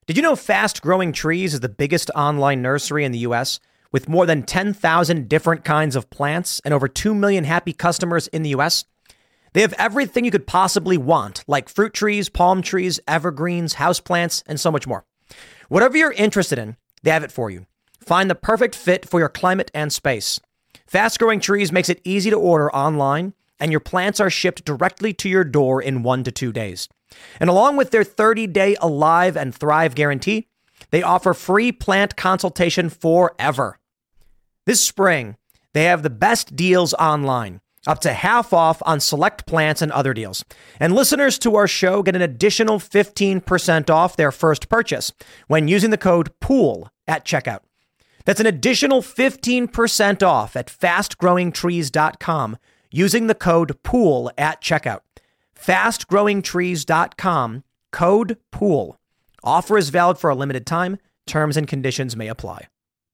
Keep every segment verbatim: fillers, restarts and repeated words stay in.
Did you know Fast Growing Trees is the biggest online nursery in the U S with more than ten thousand different kinds of plants and over two million happy customers in the U S? They have everything you could possibly want, like fruit trees, palm trees, evergreens, houseplants, and so much more. Whatever you're interested in, they have it for you. Find the perfect fit for your climate and space. Fast Growing Trees makes it easy to order online, and your plants are shipped directly to your door in one to two days. And along with their thirty-day Alive and Thrive guarantee, they offer free plant consultation forever. This spring, they have the best deals online, up to half off on select plants and other deals. And listeners to our show get an additional fifteen percent off their first purchase when using the code POOL at checkout. That's an additional fifteen percent off at fast growing trees dot com using the code POOL at checkout. fast growing trees dot com, code POOL. Offer is valid for a limited time. Terms and conditions may apply.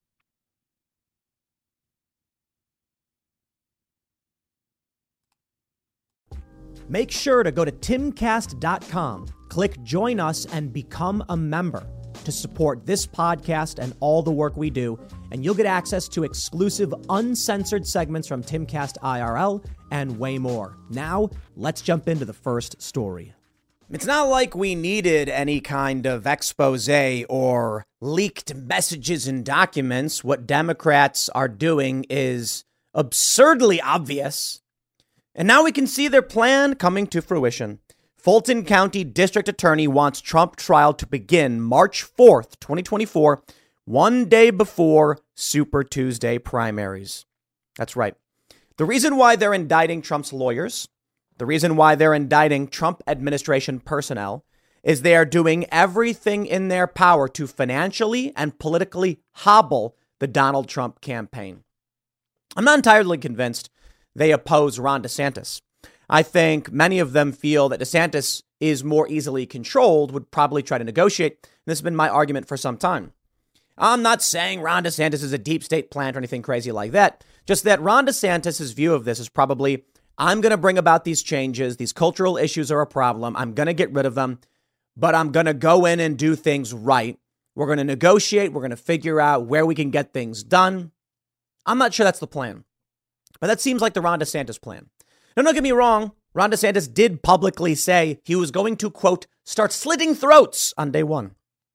Make sure to go to timcast dot com, click join us, and become a member to support this podcast and all the work we do, and you'll get access to exclusive uncensored segments from Timcast I R L and way more. Now, let's jump into the first story. It's not like we needed any kind of expose or leaked messages and documents. What Democrats are doing is absurdly obvious. And now we can see their plan coming to fruition. Fulton County District Attorney wants Trump trial to begin March fourth, twenty twenty-four, one day before Super Tuesday primaries. That's right. The reason why they're indicting Trump's lawyers, the reason why they're indicting Trump administration personnel, is they are doing everything in their power to financially and politically hobble the Donald Trump campaign. I'm not entirely convinced they oppose Ron DeSantis. I think many of them feel that DeSantis is more easily controlled, would probably try to negotiate. This has been my argument for some time. I'm not saying Ron DeSantis is a deep state plant or anything crazy like that. Just that Ron DeSantis' view of this is probably, I'm going to bring about these changes. These cultural issues are a problem. I'm going to get rid of them, but I'm going to go in and do things right. We're going to negotiate. We're going to figure out where we can get things done. I'm not sure that's the plan, but that seems like the Ron DeSantis plan. Now, don't get me wrong. Ron DeSantis did publicly say he was going to, quote, start slitting throats on day one.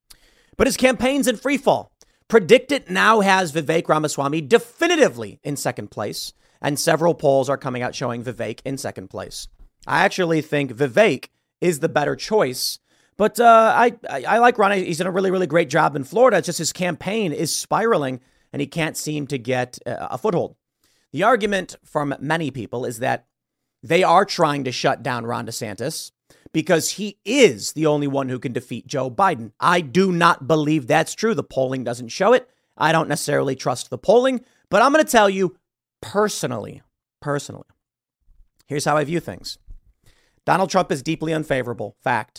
But his campaign's in free fall. Predict It now has Vivek Ramaswamy definitively in second place, and several polls are coming out showing Vivek in second place. I actually think Vivek is the better choice, but uh, I, I I like Ron. He's done a really, really great job in Florida. It's just his campaign is spiraling, and he can't seem to get a foothold. The argument from many people is that they are trying to shut down Ron DeSantis because he is the only one who can defeat Joe Biden. I do not believe that's true. The polling doesn't show it. I don't necessarily trust the polling, but I'm going to tell you personally, personally, here's how I view things. Donald Trump is deeply unfavorable. Fact.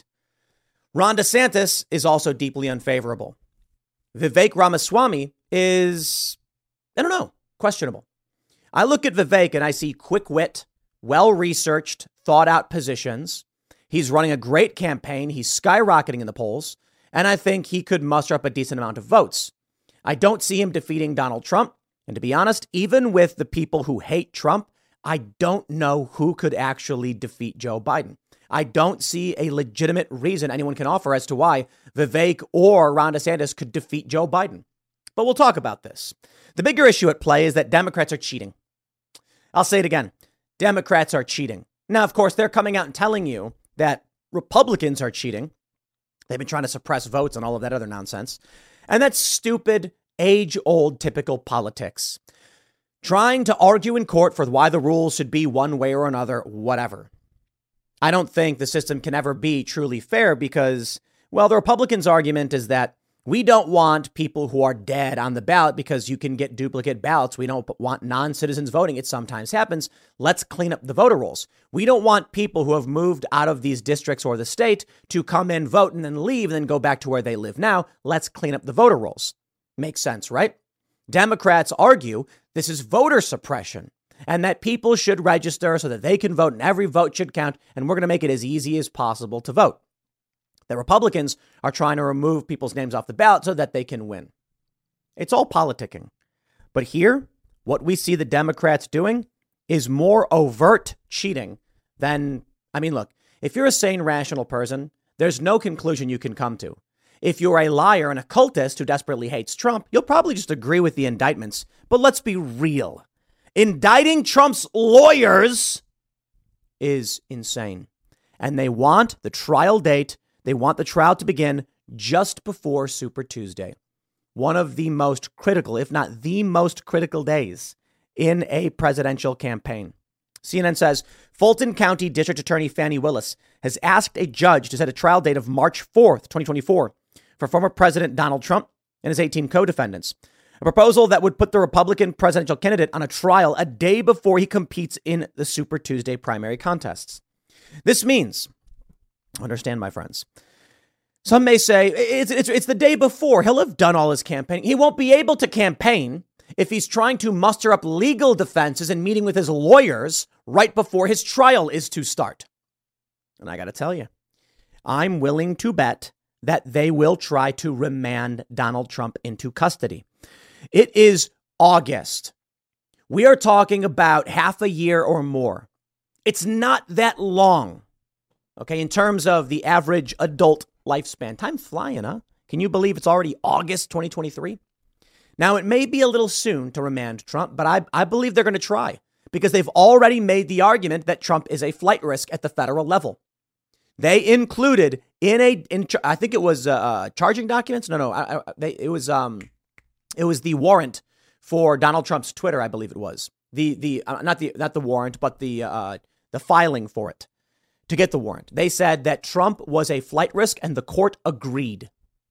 Ron DeSantis is also deeply unfavorable. Vivek Ramaswamy is, I don't know, questionable. I look at Vivek and I see quick wit, well-researched, thought-out positions. He's running a great campaign. He's skyrocketing in the polls. And I think he could muster up a decent amount of votes. I don't see him defeating Donald Trump. And to be honest, even with the people who hate Trump, I don't know who could actually defeat Joe Biden. I don't see a legitimate reason anyone can offer as to why Vivek or Ron DeSantis could defeat Joe Biden. But we'll talk about this. The bigger issue at play is that Democrats are cheating. I'll say it again. Democrats are cheating. Now, of course, they're coming out and telling you that Republicans are cheating. They've been trying to suppress votes and all of that other nonsense. And that's stupid, age-old, typical politics. Trying to argue in court for why the rules should be one way or another, whatever. I don't think the system can ever be truly fair because, well, the Republicans' argument is that we don't want people who are dead on the ballot because you can get duplicate ballots. We don't want non-citizens voting. It sometimes happens. Let's clean up the voter rolls. We don't want people who have moved out of these districts or the state to come in, vote, and then leave, and then go back to where they live now. Let's clean up the voter rolls. Makes sense, right? Democrats argue this is voter suppression and that people should register so that they can vote and every vote should count. And we're going to make it as easy as possible to vote. The Republicans are trying to remove people's names off the ballot so that they can win. It's all politicking. But here, what we see the Democrats doing is more overt cheating than, I mean, look, if you're a sane, rational person, there's no conclusion you can come to. If you're a liar and a cultist who desperately hates Trump, you'll probably just agree with the indictments. But let's be real. Indicting Trump's lawyers is insane. And they want the trial date. They want the trial to begin just before Super Tuesday. One of the most critical, if not the most critical days in a presidential campaign. C N N says Fulton County District Attorney Fannie Willis has asked a judge to set a trial date of March fourth, twenty twenty-four for former President Donald Trump and his eighteen co-defendants. A proposal that would put the Republican presidential candidate on a trial a day before he competes in the Super Tuesday primary contests. This means, understand, my friends, some may say it's, it's, it's the day before. He'll have done all his campaigning. He won't be able to campaign if he's trying to muster up legal defenses and meeting with his lawyers right before his trial is to start. And I got to tell you, I'm willing to bet that they will try to remand Donald Trump into custody. It is August. We are talking about half a year or more. It's not that long, okay, in terms of the average adult lifespan. Time's flying, huh? Can you believe it's already August twenty twenty-three? Now, it may be a little soon to remand Trump, but I, I believe they're going to try because they've already made the argument that Trump is a flight risk at the federal level. They included in a, in I think it was uh, charging documents. No, no, I, I, they, it was um, it was the warrant for Donald Trump's Twitter. I believe it was the the uh, not the not the warrant, but the uh, the filing for it to get the warrant. They said that Trump was a flight risk, and the court agreed.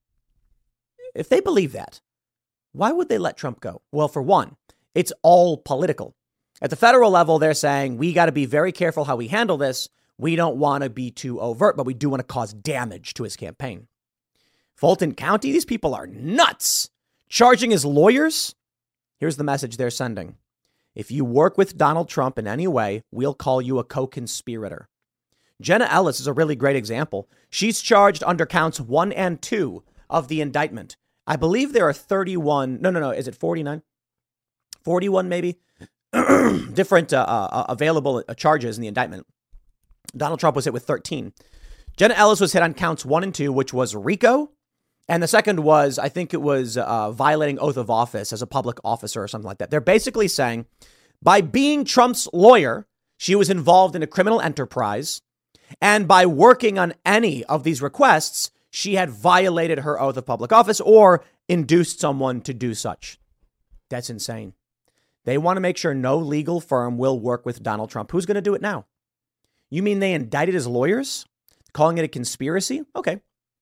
If they believe that, why would they let Trump go? Well, for one, it's all political. At the federal level, they're saying we got to be very careful how we handle this. We don't want to be too overt, but we do want to cause damage to his campaign. Fulton County, these people are nuts. Charging his lawyers. Here's the message they're sending. If you work with Donald Trump in any way, we'll call you a co-conspirator. Jenna Ellis is a really great example. She's charged under counts one and two of the indictment. I believe there are thirty-one. No, no, no. Is it forty-nine? forty-one, maybe. Different uh, uh, available charges in the indictment. Donald Trump was hit with thirteen. Jenna Ellis was hit on counts one and two, which was RICO. And the second was, I think it was uh, violating oath of office as a public officer or something like that. They're basically saying by being Trump's lawyer, she was involved in a criminal enterprise. And by working on any of these requests, she had violated her oath of public office or induced someone to do such. That's insane. They want to make sure no legal firm will work with Donald Trump. Who's going to do it now? You mean they indicted his lawyers, calling it a conspiracy? Okay.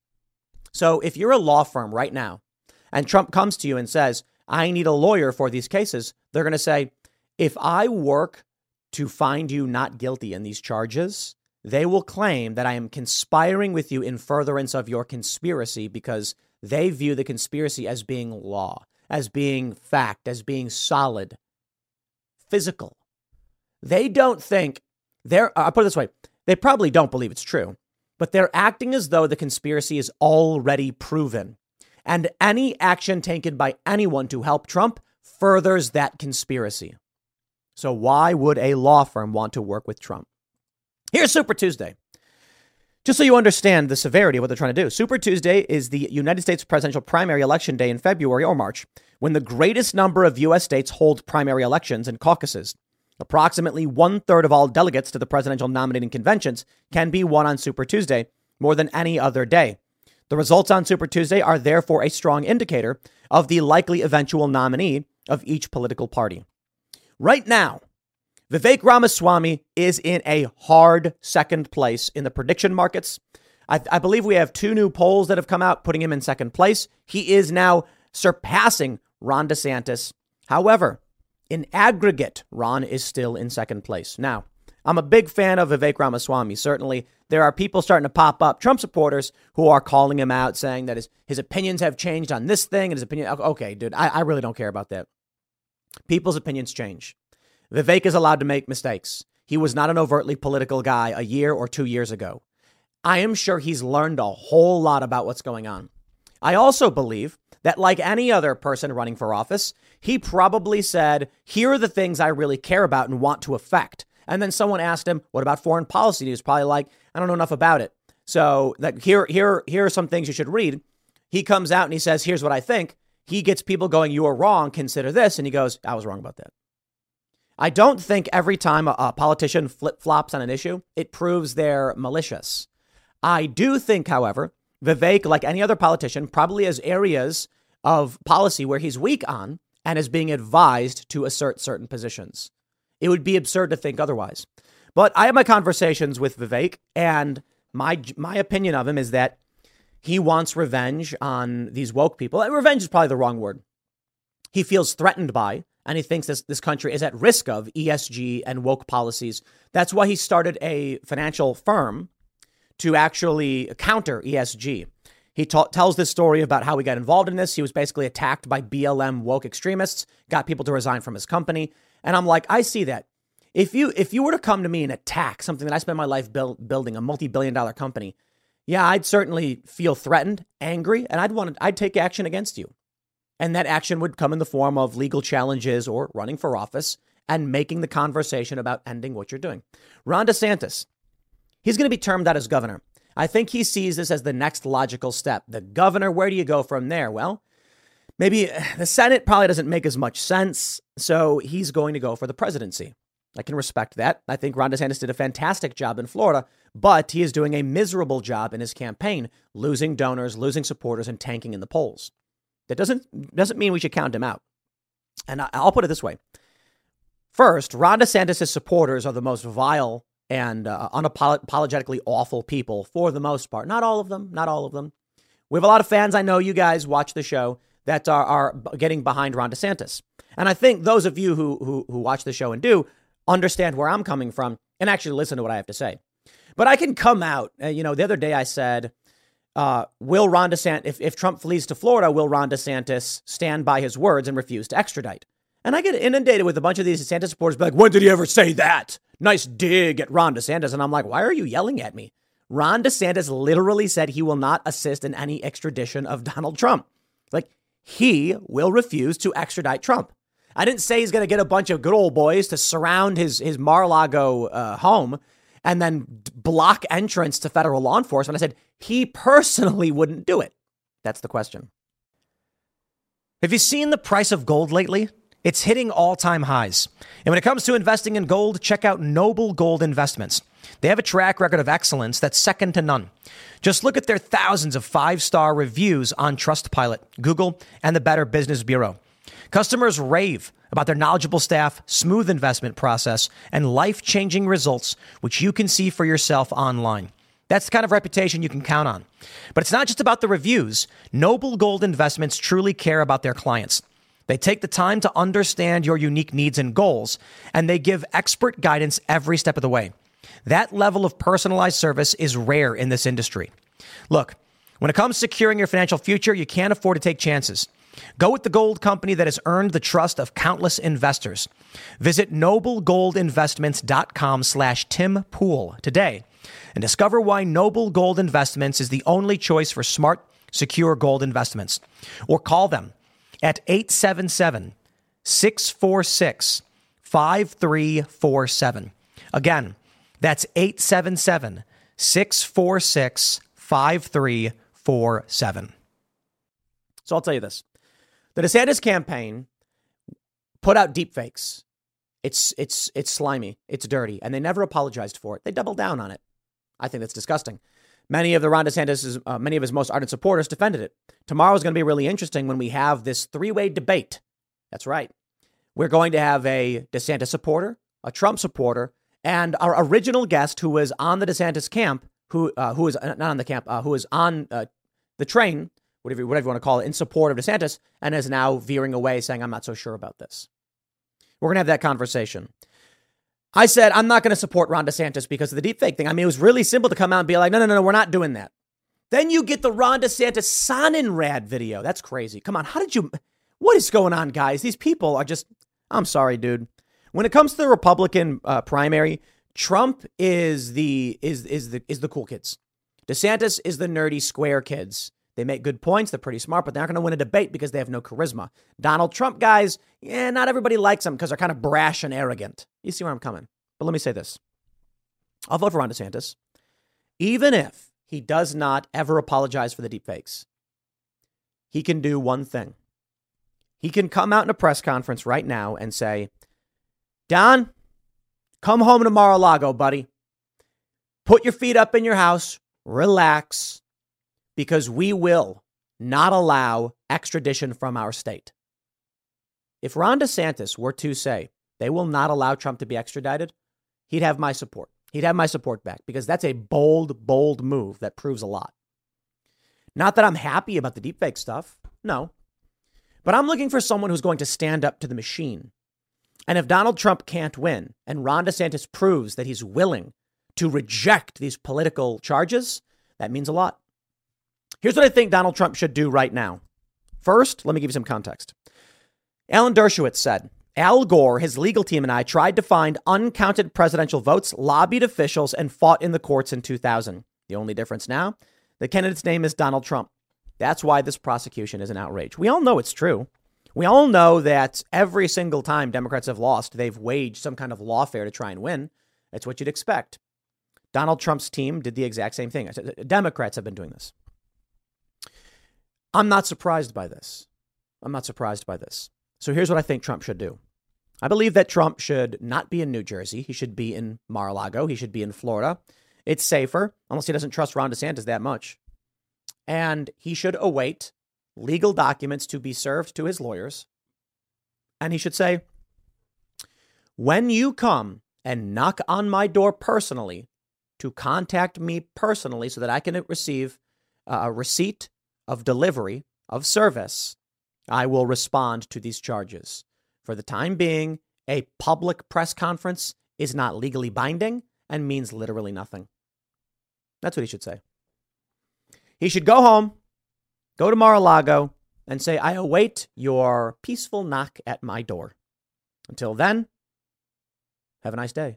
So if you're a law firm right now and Trump comes to you and says, I need a lawyer for these cases, they're going to say, if I work to find you not guilty in these charges, they will claim that I am conspiring with you in furtherance of your conspiracy because they view the conspiracy as being law, as being fact, as being solid, physical. They don't think they're, I'll put it this way, they probably don't believe it's true, but they're acting as though the conspiracy is already proven. And any action taken by anyone to help Trump furthers that conspiracy. So why would a law firm want to work with Trump? Here's Super Tuesday. Just so you understand the severity of what they're trying to do. Super Tuesday is the United States presidential primary election day in February or March, when the greatest number of U S states hold primary elections and caucuses. Approximately one third of all delegates to the presidential nominating conventions can be won on Super Tuesday, more than any other day. The results on Super Tuesday are therefore a strong indicator of the likely eventual nominee of each political party. Right now, Vivek Ramaswamy is in a hard second place in the prediction markets. I, I believe we have two new polls that have come out putting him in second place. He is now surpassing Ron DeSantis. However, in aggregate, Ron is still in second place. Now, I'm a big fan of Vivek Ramaswamy. Certainly, there are people starting to pop up, Trump supporters, who are calling him out, saying that his, his opinions have changed on this thing and his opinion. Okay, dude, I, I really don't care about that. People's opinions change. Vivek is allowed to make mistakes. He was not an overtly political guy a year or two years ago. I am sure he's learned a whole lot about what's going on. I also believe that, like any other person running for office, he probably said, here are the things I really care about and want to affect. And then someone asked him, what about foreign policy? And he was probably like, I don't know enough about it. So like, here, here, here are some things you should read. He comes out and he says, here's what I think. He gets people going, you are wrong. Consider this. And he goes, I was wrong about that. I don't think every time a, a politician flip flops on an issue, it proves they're malicious. I do think, however, Vivek, like any other politician, probably has areas of policy where he's weak on and is being advised to assert certain positions. It would be absurd to think otherwise. But I have my conversations with Vivek, and my my opinion of him is that he wants revenge on these woke people. Revenge is probably the wrong word. He feels threatened by, and he thinks this, this country is at risk of E S G and woke policies. That's why he started a financial firm to actually counter E S G. He ta- tells this story about how he got involved in this. He was basically attacked by B L M woke extremists, got people to resign from his company. And I'm like, I see that. If you if you were to come to me and attack something that I spent my life build, building, a multi-billion dollar company, yeah, I'd certainly feel threatened, angry, and I'd want to, I'd take action against you. And that action would come in the form of legal challenges or running for office and making the conversation about ending what you're doing. Ron DeSantis, he's going to be termed out as governor. I think he sees this as the next logical step. The governor, where do you go from there? Well, maybe the Senate probably doesn't make as much sense, so he's going to go for the presidency. I can respect that. I think Ron DeSantis did a fantastic job in Florida, but he is doing a miserable job in his campaign, losing donors, losing supporters, and tanking in the polls. That doesn't doesn't mean we should count him out. And I'll put it this way. First, Ron DeSantis' supporters are the most vile and uh, unapologetically awful people for the most part. Not all of them, not all of them. We have a lot of fans. I know you guys watch the show that are, are getting behind Ron DeSantis. And I think those of you who, who, who watch the show and do understand where I'm coming from and actually listen to what I have to say. But I can come out. Uh, you know, the other day I said, uh, will Ron DeSantis, if, if Trump flees to Florida, will Ron DeSantis stand by his words and refuse to extradite? And I get inundated with a bunch of these DeSantis supporters be like, when did he ever say that? Nice dig at Ron DeSantis. And I'm like, why are you yelling at me? Ron DeSantis literally said he will not assist in any extradition of Donald Trump. Like, he will refuse to extradite Trump. I didn't say he's going to get a bunch of good old boys to surround his, his Mar-a-Lago uh, home and then block entrance to federal law enforcement. I said he personally wouldn't do it. That's the question. Have you seen the price of gold lately? It's hitting all-time highs. And when it comes to investing in gold, check out Noble Gold Investments. They have a track record of excellence that's second to none. Just look at their thousands of five-star reviews on Trustpilot, Google, and the Better Business Bureau. Customers rave about their knowledgeable staff, smooth investment process, and life-changing results, which you can see for yourself online. That's the kind of reputation you can count on. But it's not just about the reviews. Noble Gold Investments truly care about their clients. They take the time to understand your unique needs and goals, and they give expert guidance every step of the way. That level of personalized service is rare in this industry. Look, when it comes to securing your financial future, you can't afford to take chances. Go with the gold company that has earned the trust of countless investors. Visit noblegoldinvestments.com slash Tim Pool today and discover why Noble Gold Investments is the only choice for smart, secure gold investments. Or call them at eight seven seven, six four six, five three four seven. Again, that's eight seven seven, six four six, five three four seven. So I'll tell you this. The DeSantis campaign put out deepfakes. It's it's it's slimy. It's dirty. And they never apologized for it. They doubled down on it. I think that's disgusting. Many of the Ron DeSantis, uh, many of his most ardent supporters defended it. Tomorrow is going to be really interesting when we have this three-way debate. That's right. We're going to have a DeSantis supporter, a Trump supporter, and our original guest who was on the DeSantis camp, who uh, who was not on the camp, uh, who was on uh, the train, whatever, whatever you want to call it, in support of DeSantis, and is now veering away saying, I'm not so sure about this. We're going to have that conversation. I said, I'm not going to support Ron DeSantis because of the deepfake thing. I mean, it was really simple to come out and be like, no, no, no, no, we're not doing that. Then you get the Ron DeSantis Sonnenrad video. That's crazy. Come on. How did you, what is going on, guys? These people are just, I'm sorry, dude. When it comes to the Republican uh, primary, Trump is the, is, is the, is the cool kids. DeSantis is the nerdy square kids. They make good points. They're pretty smart, but they're not going to win a debate because they have no charisma. Donald Trump guys, yeah, not everybody likes them because they're kind of brash and arrogant. You see where I'm coming. But let me say this. I'll vote for Ron DeSantis, even if he does not ever apologize for the deepfakes. He can do one thing. He can come out in a press conference right now and say, Don, come home to Mar-a-Lago, buddy. Put your feet up in your house. Relax. Because we will not allow extradition from our state. If Ron DeSantis were to say they will not allow Trump to be extradited, he'd have my support. He'd have my support back because that's a bold, bold move that proves a lot. Not that I'm happy about the deepfake stuff. No. But I'm looking for someone who's going to stand up to the machine. And if Donald Trump can't win and Ron DeSantis proves that he's willing to reject these political charges, that means a lot. Here's what I think Donald Trump should do right now. First, let me give you some context. Alan Dershowitz said, Al Gore, his legal team, and I tried to find uncounted presidential votes, lobbied officials, and fought in the courts in two thousand. The only difference now, the candidate's name is Donald Trump. That's why this prosecution is an outrage. We all know it's true. We all know that every single time Democrats have lost, they've waged some kind of lawfare to try and win. That's what you'd expect. Donald Trump's team did the exact same thing. Democrats have been doing this. I'm not surprised by this. I'm not surprised by this. So here's what I think Trump should do. I believe that Trump should not be in New Jersey. He should be in Mar-a-Lago. He should be in Florida. It's safer, unless he doesn't trust Ron DeSantis that much. And he should await legal documents to be served to his lawyers. And he should say, when you come and knock on my door personally to contact me personally so that I can receive a receipt of delivery of service, I will respond to these charges. For the time being, a public press conference is not legally binding and means literally nothing. That's what he should say. He should go home, go to Mar-a-Lago, and say, I await your peaceful knock at my door. Until then, have a nice day.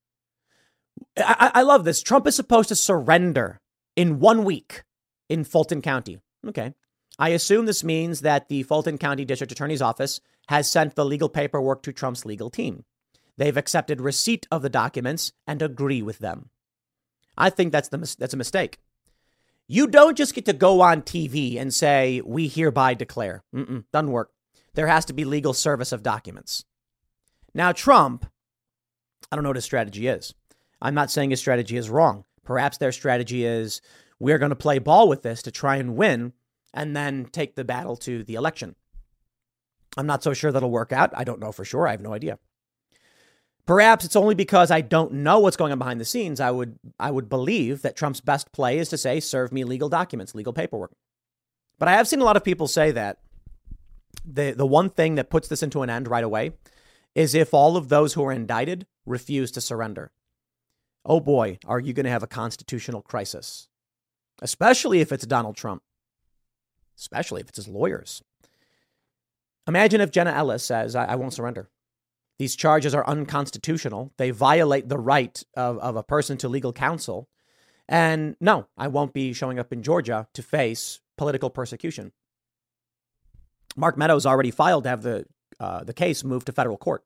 I, I love this. Trump is supposed to surrender in one week in Fulton County. Okay. I assume this means that the Fulton County District Attorney's Office has sent the legal paperwork to Trump's legal team. They've accepted receipt of the documents and agree with them. I think that's the that's a mistake. You don't just get to go on T V and say, we hereby declare. Mm-mm, doesn't work. There has to be legal service of documents. Now, Trump, I don't know what his strategy is. I'm not saying his strategy is wrong. Perhaps their strategy is, we're going to play ball with this to try and win and then take the battle to the election. I'm not so sure that'll work out. I don't know for sure. I have no idea. Perhaps it's only because I don't know what's going on behind the scenes. I would I would believe that Trump's best play is to say, serve me legal documents, legal paperwork. But I have seen a lot of people say that the, the one thing that puts this into an end right away is if all of those who are indicted refuse to surrender. Oh boy, are you going to have a constitutional crisis, especially if it's Donald Trump, especially if it's his lawyers. Imagine if Jenna Ellis says, I, I won't surrender. These charges are unconstitutional. They violate the right of, of a person to legal counsel. And no, I won't be showing up in Georgia to face political persecution. Mark Meadows already filed to have the uh, the case moved to federal court.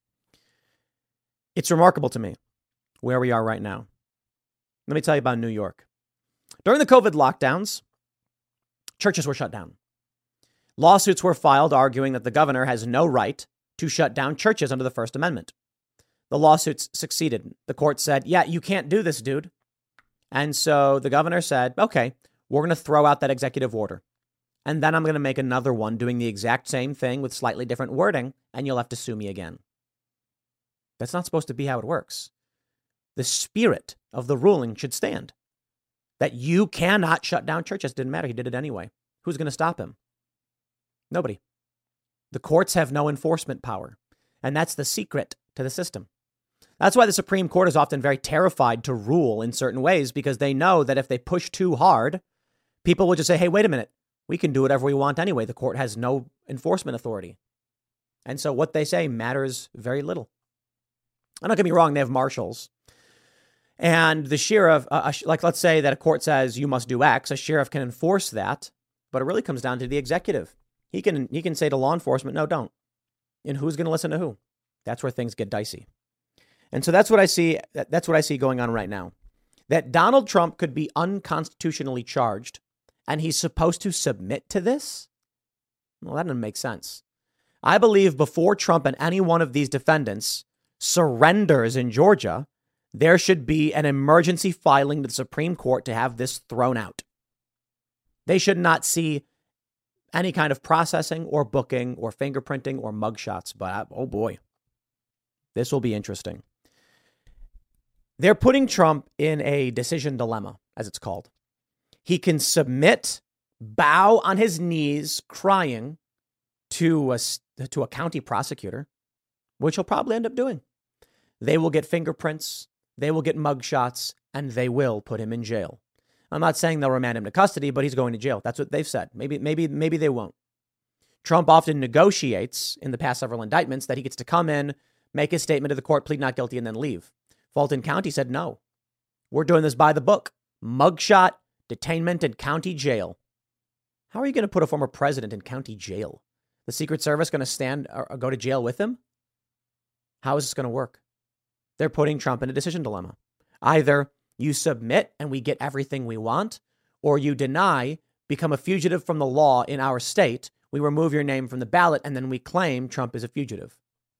It's remarkable to me where we are right now. Let me tell you about New York. During the COVID lockdowns, churches were shut down. Lawsuits were filed arguing that the governor has no right to shut down churches under the First Amendment. The lawsuits succeeded. The court said, yeah, you can't do this, dude. And so the governor said, OK, we're going to throw out that executive order. And then I'm going to make another one doing the exact same thing with slightly different wording. And you'll have to sue me again. That's not supposed to be how it works. The spirit of the ruling should stand. That you cannot shut down churches. Didn't matter. He did it anyway. Who's going to stop him? Nobody. The courts have no enforcement power. And that's the secret to the system. That's why the Supreme Court is often very terrified to rule in certain ways, because they know that if they push too hard, people will just say, hey, wait a minute. We can do whatever we want anyway. The court has no enforcement authority. And so what they say matters very little. And don't get me wrong, they have marshals. And the sheriff, uh, like let's say that a court says you must do X, a sheriff can enforce that, but it really comes down to the executive. He can he can say to law enforcement, no, don't. And who's going to listen to who? That's where things get dicey. And so that's what I see. That's what I see going on right now. That Donald Trump could be unconstitutionally charged and he's supposed to submit to this. Well, that doesn't make sense. I believe before Trump and any one of these defendants surrenders in Georgia, there should be an emergency filing to the Supreme Court to have this thrown out. They should not see any kind of processing or booking or fingerprinting or mugshots. But oh boy, this will be interesting. They're putting Trump in a decision dilemma, as it's called. He can submit, bow on his knees, crying to a, to a county prosecutor, which he'll probably end up doing. They will get fingerprints, they will get mugshots, and they will put him in jail. I'm not saying they'll remand him to custody, but he's going to jail. That's what they've said. Maybe, maybe, maybe they won't. Trump often negotiates in the past several indictments that he gets to come in, make his statement to the court, plead not guilty, and then leave. Fulton County said, no, we're doing this by the book. Mugshot, detainment, and county jail. How are you going to put a former president in county jail? The Secret Service going to stand or go to jail with him? How is this going to work? They're putting Trump in a decision dilemma. Either you submit and we get everything we want, or you deny, become a fugitive from the law in our state. We remove your name from the ballot, and then we claim Trump is a fugitive.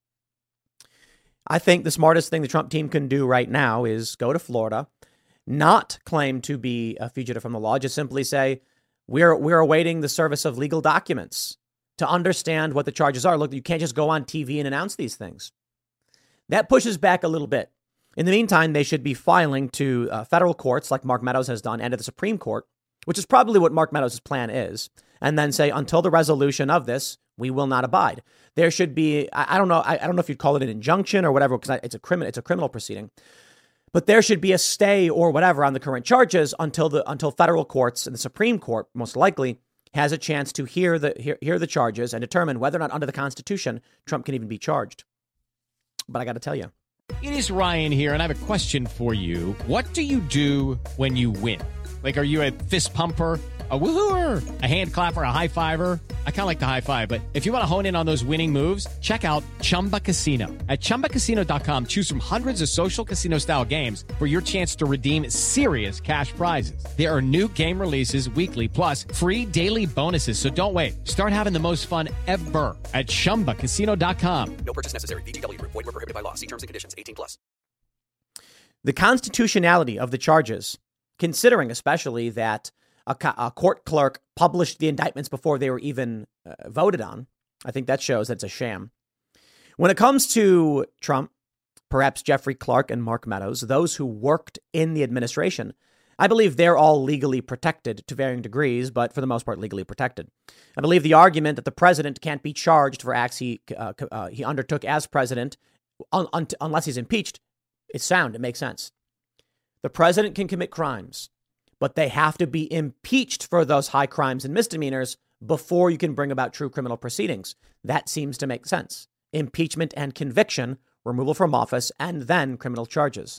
I think the smartest thing the Trump team can do right now is go to Florida, not claim to be a fugitive from the law, just simply say, we're we're awaiting the service of legal documents to understand what the charges are. Look, you can't just go on T V and announce these things. That pushes back a little bit. In the meantime, they should be filing to uh, federal courts like Mark Meadows has done and to the Supreme Court, which is probably what Mark Meadows' plan is, and then say, until the resolution of this, we will not abide. There should be, I, I don't know, I, I don't know if you'd call it an injunction or whatever, because it's a criminal, it's a criminal proceeding, but there should be a stay or whatever on the current charges until the until federal courts and the Supreme Court, most likely, has a chance to hear the hear, hear the charges and determine whether or not under the Constitution Trump can even be charged. But I got to tell you, it is Ryan here, and I have a question for you. What do you do when you win? Like, are you a fist pumper, a woohooer, a hand clapper, a high fiver? I kind of like the high five, but if you want to hone in on those winning moves, check out Chumba Casino. At chumba casino dot com, choose from hundreds of social casino style games for your chance to redeem serious cash prizes. There are new game releases weekly, plus free daily bonuses. So don't wait. Start having the most fun ever at chumba casino dot com. No purchase necessary. V G W. Void where prohibited by law. See terms and conditions. eighteen plus. The constitutionality of the charges, considering especially that a, co- a court clerk published the indictments before they were even uh, voted on, I think that shows that it's a sham. When it comes to Trump, perhaps Jeffrey Clark and Mark Meadows, those who worked in the administration, I believe they're all legally protected to varying degrees, but for the most part, legally protected. I believe the argument that the president can't be charged for acts he uh, uh, he undertook as president un- un- unless he's impeached is sound. It makes sense. The president can commit crimes, but they have to be impeached for those high crimes and misdemeanors before you can bring about true criminal proceedings. That seems to make sense. Impeachment and conviction, removal from office, and then criminal charges.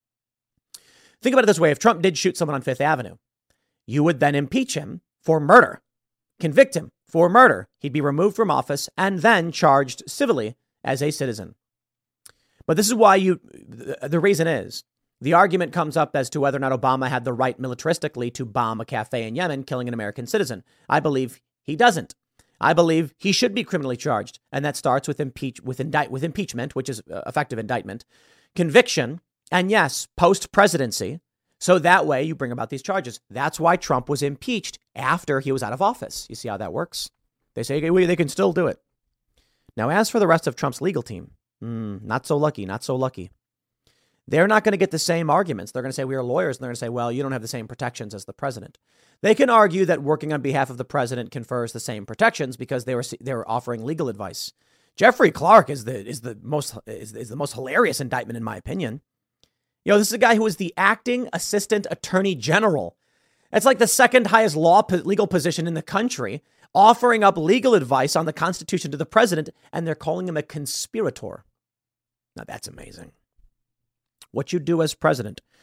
Think about it this way. If Trump did shoot someone on Fifth Avenue, you would then impeach him for murder, convict him for murder. He'd be removed from office and then charged civilly as a citizen. But this is why you, the reason is, the argument comes up as to whether or not Obama had the right militaristically to bomb a cafe in Yemen, killing an American citizen. I believe he doesn't. I believe he should be criminally charged. And that starts with impeach with indict with impeachment, which is effective indictment, conviction, and yes, post-presidency. So that way you bring about these charges. That's why Trump was impeached after he was out of office. You see how that works? They say they can still do it. Now, as for the rest of Trump's legal team, mm, not so lucky, not so lucky. They're not going to get the same arguments. They're going to say we are lawyers, and they're going to say, well, you don't have the same protections as the president. They can argue that working on behalf of the president confers the same protections because they were they were offering legal advice. Jeffrey Clark is the is the most is, is the most hilarious indictment, in my opinion. You know, this is a guy who is the acting assistant attorney general. It's like the second highest law legal position in the country, offering up legal advice on the Constitution to the president, and they're calling him a conspirator. Now, that's amazing. What you do as president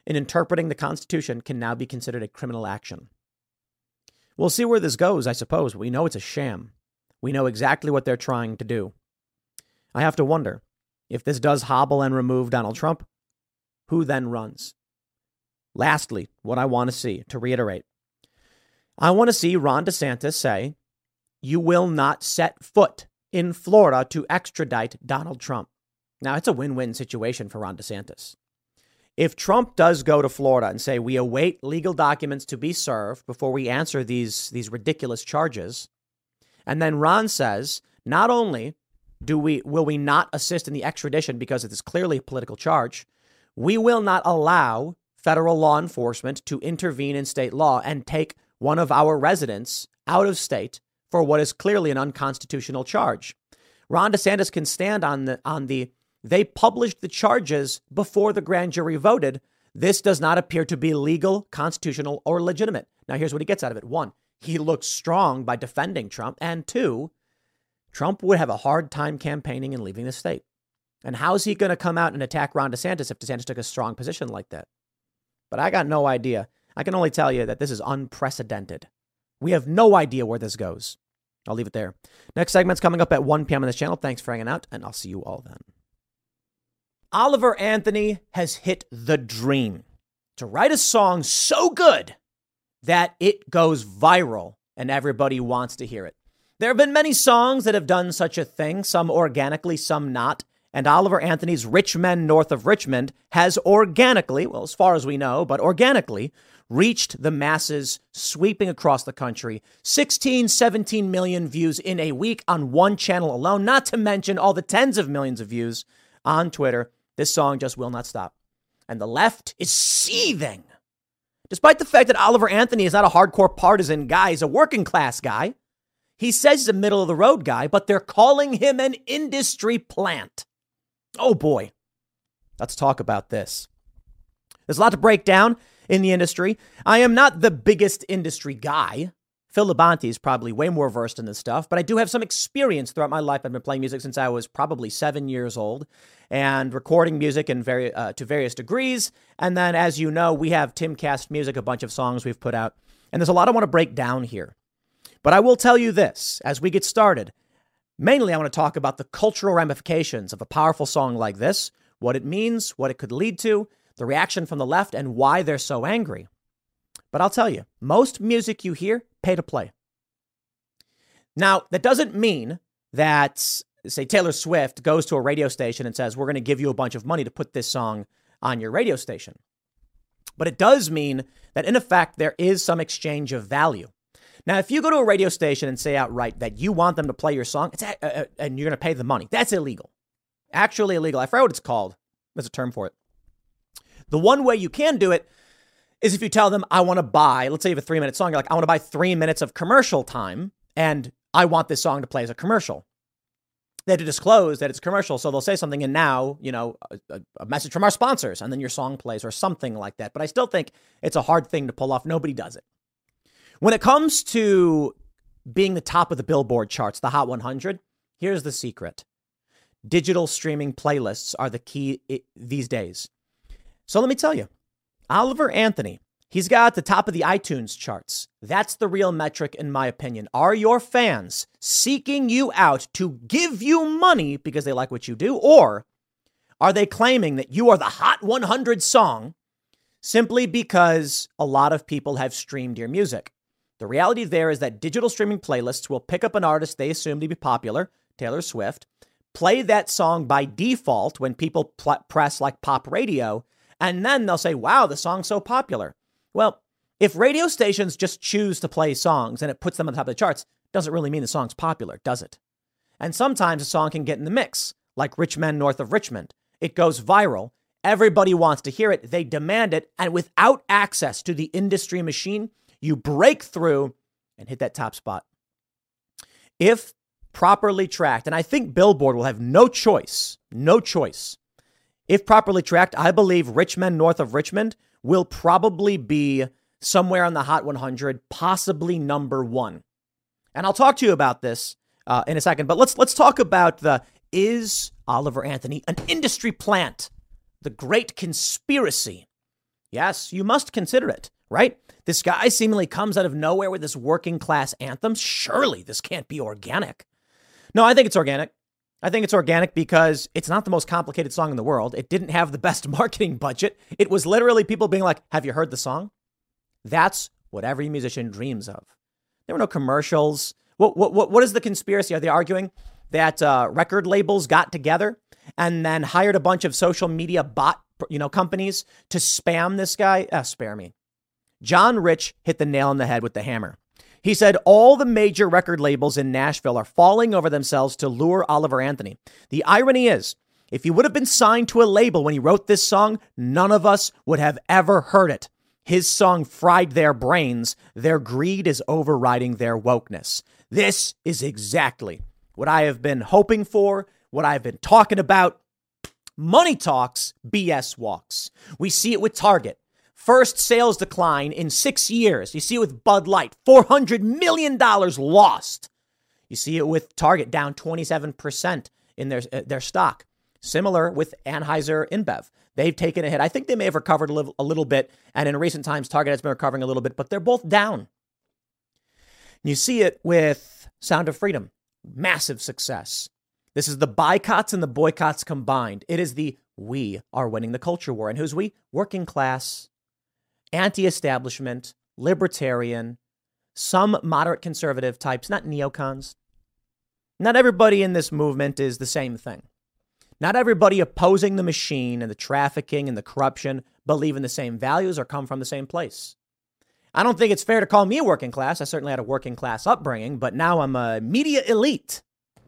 in interpreting the Constitution can now be considered a criminal action. We'll see where this goes, I suppose. We know it's a sham. We know exactly what they're trying to do. I have to wonder, if this does hobble and remove Donald Trump, who then runs? Lastly, what I want to see, to reiterate, I want to see Ron DeSantis say, you will not set foot in Florida to extradite Donald Trump. Now, it's a win-win situation for Ron DeSantis. If Trump does go to Florida and say, we await legal documents to be served before we answer these, these ridiculous charges, and then Ron says, not only do we will we not assist in the extradition because it is clearly a political charge, we will not allow federal law enforcement to intervene in state law and take one of our residents out of state for what is clearly an unconstitutional charge. Ron DeSantis can stand on the on the they published the charges before the grand jury voted. This does not appear to be legal, constitutional, or legitimate. Now, here's what he gets out of it. One, he looks strong by defending Trump. And two, Trump would have a hard time campaigning and leaving the state. And how's he going to come out and attack Ron DeSantis if DeSantis took a strong position like that? But I got no idea. I can only tell you that this is unprecedented. We have no idea where this goes. I'll leave it there. Next segment's coming up at one p.m. on this channel. Thanks for hanging out, and I'll see you all then. Oliver Anthony has hit the dream to write a song so good that it goes viral and everybody wants to hear it. There have been many songs that have done such a thing, some organically, some not. And Oliver Anthony's Rich Men North of Richmond has organically, well, as far as we know, but organically reached the masses, sweeping across the country. sixteen, seventeen million views in a week on one channel alone, not to mention all the tens of millions of views on Twitter. This song just will not stop. And the left is seething. Despite the fact that Oliver Anthony is not a hardcore partisan guy, he's a working class guy. He says he's a middle of the road guy, but they're calling him an industry plant. Oh boy. Let's talk about this. There's a lot to break down in the industry. I am not the biggest industry guy. Phil Labonte is probably way more versed in this stuff, but I do have some experience throughout my life. I've been playing music since I was probably seven years old and recording music in very, uh, to various degrees. And then, as you know, we have Timcast Music, a bunch of songs we've put out. And there's a lot I want to break down here. But I will tell you this, as we get started, mainly I want to talk about the cultural ramifications of a powerful song like this, what it means, what it could lead to, the reaction from the left, and why they're so angry. But I'll tell you, most music you hear, pay to play. Now, that doesn't mean that, say, Taylor Swift goes to a radio station and says, we're going to give you a bunch of money to put this song on your radio station. But it does mean that, in effect, there is some exchange of value. Now, if you go to a radio station and say outright that you want them to play your song, it's, uh, and you're going to pay the money, that's illegal. Actually illegal. I forgot what it's called. There's a term for it. The one way you can do it is if you tell them, I want to buy, let's say you have a three minute song. You're like, I want to buy three minutes of commercial time and I want this song to play as a commercial. They have to disclose that it's commercial. So they'll say something and now, you know, a, a message from our sponsors and then your song plays or something like that. But I still think it's a hard thing to pull off. Nobody does it. When it comes to being the top of the Billboard charts, the Hot one hundred, here's the secret. Digital streaming playlists are the key I- these days. So let me tell you, Oliver Anthony, he's got the top of the iTunes charts. That's the real metric, in my opinion. Are your fans seeking you out to give you money because they like what you do? Or are they claiming that you are the Hot one hundred song simply because a lot of people have streamed your music? The reality there is that digital streaming playlists will pick up an artist they assume to be popular, Taylor Swift, play that song by default when people pl- press like pop radio, and then they'll say, wow, the song's so popular. Well, if radio stations just choose to play songs and it puts them on the top of the charts, doesn't really mean the song's popular, does it? And sometimes a song can get in the mix, like Rich Men North of Richmond. It goes viral. Everybody wants to hear it. They demand it. And without access to the industry machine, you break through and hit that top spot. If properly tracked, and I think Billboard will have no choice, no choice. If properly tracked, I believe Rich Men North of Richmond will probably be somewhere on the Hot one hundred, possibly number one. And I'll talk to you about this uh, in a second, but let's let's talk about the, is Oliver Anthony an industry plant? The great conspiracy Yes, you must consider it, right? This guy seemingly comes out of nowhere with this working class anthem. Surely this can't be organic. No, I think it's organic. I think it's organic because it's not the most complicated song in the world. It didn't have the best marketing budget. It was literally people being like, have you heard the song? That's what every musician dreams of. There were no commercials. What what what, what is the conspiracy? Are they arguing that uh, record labels got together and then hired a bunch of social media bot, you know, companies to spam this guy? Uh, spare me. John Rich hit the nail on the head with the hammer. He said all the major record labels in Nashville are falling over themselves to lure Oliver Anthony. The irony is, if he would have been signed to a label when he wrote this song, none of us would have ever heard it. His song fried their brains. Their greed is overriding their wokeness. This is exactly what I have been hoping for, what I've been talking about. Money talks, B S walks. We see it with Target. First sales decline in six years. You see it with Bud Light, four hundred million dollars lost. You see it with Target down twenty-seven percent in their, uh, their stock. Similar with Anheuser InBev. They've taken a hit. I think they may have recovered a little, a little bit. And in recent times, Target has been recovering a little bit, but they're both down. You see it with Sound of Freedom. Massive success. This is the boycotts and the boycotts combined. It is the we are winning the culture war. And who's we? Working class, anti-establishment, libertarian, some moderate conservative types, not neocons. Not everybody in this movement is the same thing. Not everybody opposing the machine and the trafficking and the corruption believe in the same values or come from the same place. I don't think it's fair to call me a working class. I certainly had a working class upbringing, but now I'm a media elite.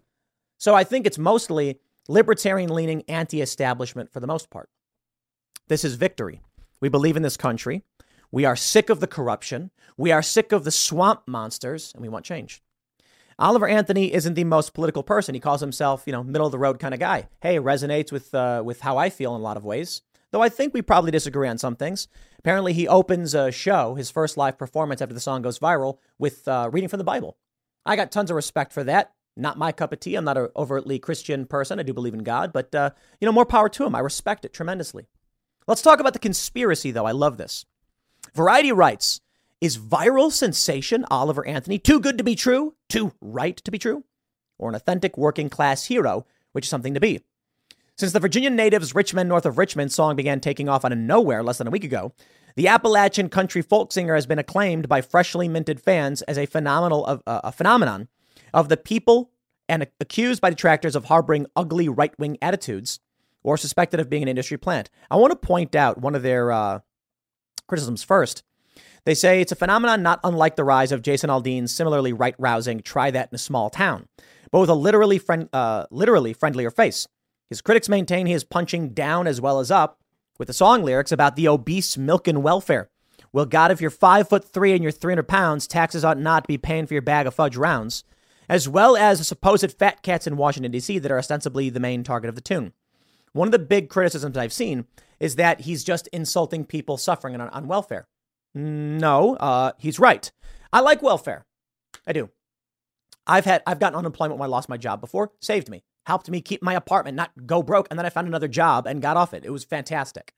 So I think it's mostly libertarian-leaning anti-establishment for the most part. This is victory. We believe in this country. We are sick of the corruption. We are sick of the swamp monsters, and we want change. Oliver Anthony isn't the most political person. He calls himself, you know, middle of the road kind of guy. Hey, it resonates with uh, with how I feel in a lot of ways, though I think we probably disagree on some things. Apparently, he opens a show, his first live performance after the song goes viral, with uh, reading from the Bible. I got tons of respect for that. Not my cup of tea. I'm not an overtly Christian person. I do believe in God, but, uh, you know, more power to him. I respect it tremendously. Let's talk about the conspiracy, though. I love this. Variety writes, is viral sensation Oliver Anthony too good to be true, too right to be true, or an authentic working class hero, which is something to be? Since the Virginia native's Rich Men North of Richmond song began taking off out of nowhere less than a week ago, the Appalachian country folk singer has been acclaimed by freshly minted fans as a phenomenal of uh, a phenomenon of the people and accused by detractors of harboring ugly right-wing attitudes or suspected of being an industry plant. I want to point out one of their uh, criticisms first. They say it's a phenomenon not unlike the rise of Jason Aldean's similarly right-rousing "Try That in a Small Town," but with a literally, friend, uh, literally friendlier face. His critics maintain he is punching down as well as up with the song lyrics about the obese milk and welfare. Well, God, if you're five foot three and you're three hundred pounds, taxes ought not to be paying for your bag of fudge rounds, as well as the supposed fat cats in Washington, D C that are ostensibly the main target of the tune. One of the big criticisms I've seen is that he's just insulting people suffering on, on welfare. No, uh, he's right. I like welfare. I do. I've had, I've gotten unemployment when I lost my job before. Saved me. Helped me keep my apartment, not go broke. And then I found another job and got off it. It was fantastic.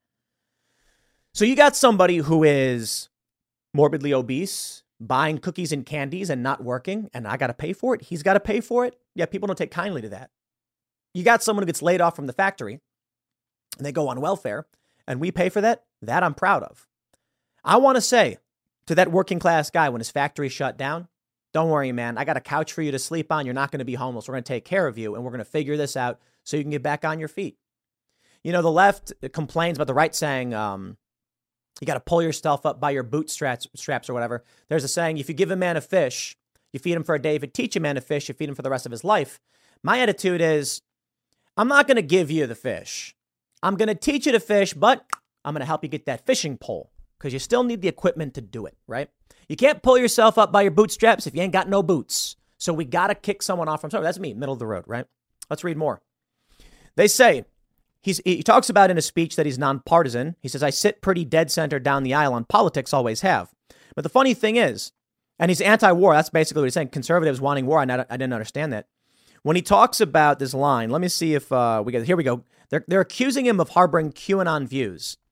So you got somebody who is morbidly obese, buying cookies and candies and not working, and I got to pay for it. He's got to pay for it. Yeah, people don't take kindly to that. You got someone who gets laid off from the factory and they go on welfare and we pay for that. That I'm proud of. I want to say to that working class guy when his factory shut down, don't worry, man. I got a couch for you to sleep on. You're not going to be homeless. We're going to take care of you and we're going to figure this out so you can get back on your feet. You know, the left complains about the right saying, um, you got to pull yourself up by your bootstraps straps or whatever. There's a saying, if you give a man a fish, you feed him for a day. If you teach a man a fish, you feed him for the rest of his life. My attitude is, I'm not going to give you the fish. I'm going to teach you to fish, but I'm going to help you get that fishing pole because you still need the equipment to do it, right? You can't pull yourself up by your bootstraps if you ain't got no boots. So we got to kick someone off from somewhere. That's me, middle of the road, right? Let's read more. They say, He's, he talks about in a speech that he's nonpartisan. He says, I sit pretty dead center down the aisle on politics, always have. But the funny thing is, and he's anti-war. That's basically what he's saying. Conservatives wanting war. I, not, I didn't understand that. When he talks about this line, let me see if uh, we get, here we go. They're, they're accusing him of harboring QAnon views.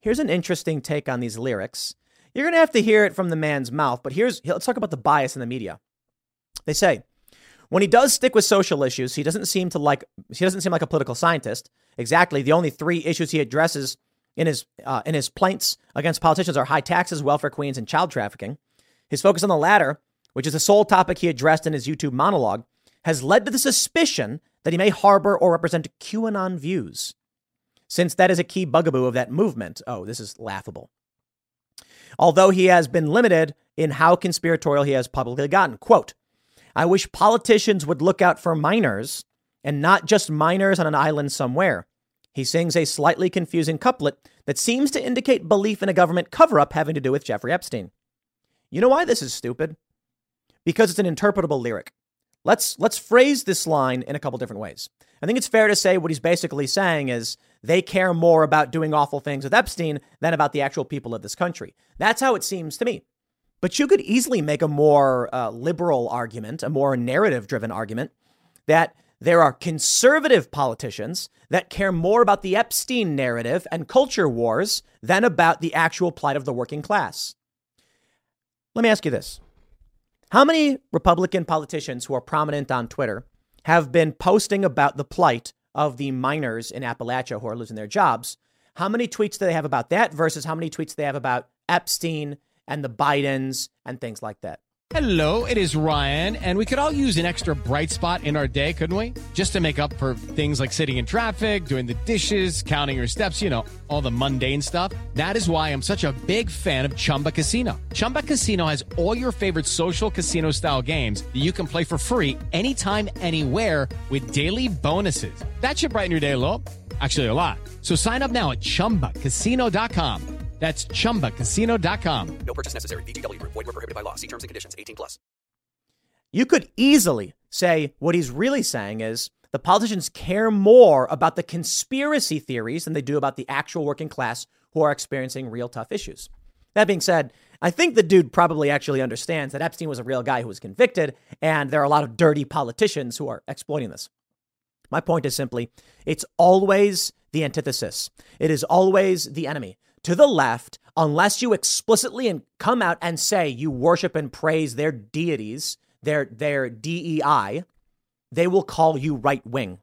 here's an interesting take on these lyrics. You're going to have to hear it from the man's mouth, but here's, let's talk about the bias in the media. They say, when he does stick with social issues, he doesn't seem to like, he doesn't seem like a political scientist. Exactly. The only three issues he addresses in his, uh, in his plaints against politicians are high taxes, welfare queens, and child trafficking. His focus on the latter, which is the sole topic he addressed in his YouTube monologue, has led to the suspicion that he may harbor or represent QAnon views, since that is a key bugaboo of that movement. Oh, this is laughable. Although he has been limited in how conspiratorial he has publicly gotten. Quote, I wish politicians would look out for minors and not just minors on an island somewhere. He sings a slightly confusing couplet that seems to indicate belief in a government cover-up having to do with Jeffrey Epstein. You know why this is stupid? Because it's an interpretable lyric. Let's let's phrase this line in a couple different ways. I think it's fair to say what he's basically saying is they care more about doing awful things with Epstein than about the actual people of this country. That's how it seems to me. But you could easily make a more uh, liberal argument, a more narrative-driven argument, that there are conservative politicians that care more about the Epstein narrative and culture wars than about the actual plight of the working class. Let me ask you this. How many Republican politicians who are prominent on Twitter have been posting about the plight of the miners in Appalachia who are losing their jobs? How many tweets do they have about that versus how many tweets they have about Epstein and the Bidens and things like that? Hello, it is Ryan, and we could all use an extra bright spot in our day, couldn't we? Just to make up for things like sitting in traffic, doing the dishes, counting your steps, you know, all the mundane stuff. That is why I'm such a big fan of Chumba Casino. Chumba Casino has all your favorite social casino-style games that you can play for free anytime, anywhere with daily bonuses. That should brighten your day a little. Actually, a lot. So sign up now at chumba casino dot com. That's chumba casino dot com. No purchase necessary. V G W Group. Void where prohibited by law. See terms and conditions. eighteen plus. You could easily say what he's really saying is the politicians care more about the conspiracy theories than they do about the actual working class who are experiencing real tough issues. That being said, I think the dude probably actually understands that Epstein was a real guy who was convicted, and there are a lot of dirty politicians who are exploiting this. My point is simply, it's always the antithesis. It is always the enemy. To the left, unless you explicitly and come out and say you worship and praise their deities, their their D E I, they will call you right wing.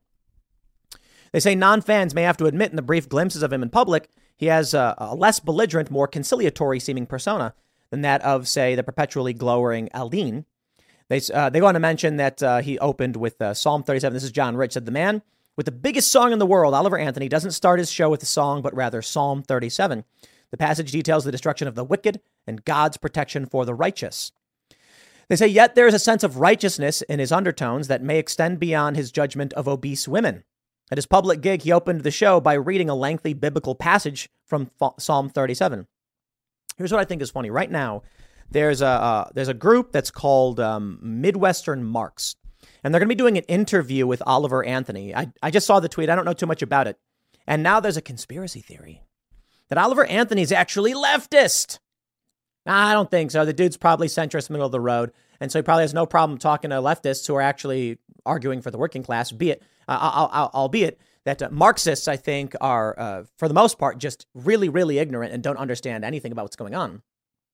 They say non-fans may have to admit in the brief glimpses of him in public, he has a, a less belligerent, more conciliatory seeming persona than that of, say, the perpetually glowering Aldine. They uh, they go on to mention that uh, he opened with uh, Psalm thirty-seven. This is John Rich, said the man with the biggest song in the world, Oliver Anthony, doesn't start his show with a song, but rather Psalm thirty-seven. The passage details the destruction of the wicked and God's protection for the righteous. They say, yet there is a sense of righteousness in his undertones that may extend beyond his judgment of obese women. At his public gig, he opened the show by reading a lengthy biblical passage from Psalm thirty-seven. Here's what I think is funny. Right now, there's a uh, there's a group that's called um, Midwestern Marks. And they're going to be doing an interview with Oliver Anthony. I, I just saw the tweet. I don't know too much about it. And now there's a conspiracy theory that Oliver Anthony is actually leftist. Nah, I don't think so. The dude's probably centrist, middle of the road. And so he probably has no problem talking to leftists who are actually arguing for the working class, be it, uh, albeit that uh, Marxists, I think, are, uh, for the most part, just really, really ignorant and don't understand anything about what's going on.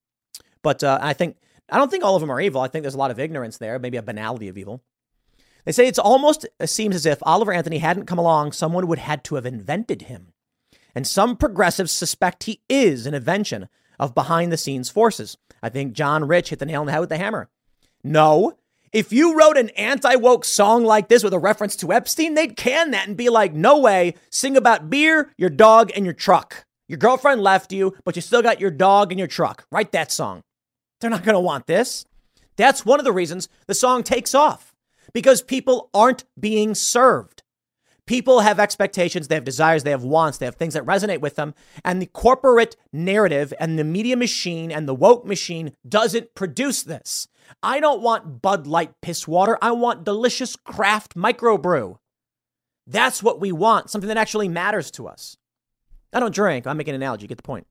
But uh, I think, I don't think all of them are evil. I think there's a lot of ignorance there, maybe a banality of evil. They say it's almost it seems as if Oliver Anthony hadn't come along, someone would had to have invented him. And some progressives suspect he is an invention of behind the scenes forces. I think John Rich hit the nail on the head with the hammer. No, if you wrote an anti-woke song like this with a reference to Epstein, they'd can that and be like, no way, sing about beer, your dog, and your truck. Your girlfriend left you, but you still got your dog and your truck. Write that song. They're not going to want this. That's one of the reasons the song takes off. Because people aren't being served. People have expectations, they have desires, they have wants, they have things that resonate with them. And the corporate narrative and the media machine and the woke machine doesn't produce this. I don't want Bud Light piss water. I want delicious craft microbrew. That's what we want, something that actually matters to us. I don't drink. I'm making an analogy. Get the point.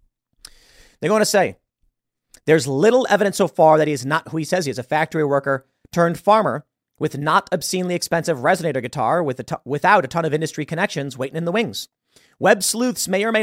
They're going to say, there's little evidence so far that he is not who he says he is, a factory worker turned farmer with not obscenely expensive resonator guitar with a t- without a ton of industry connections waiting in the wings. Web sleuths may or may not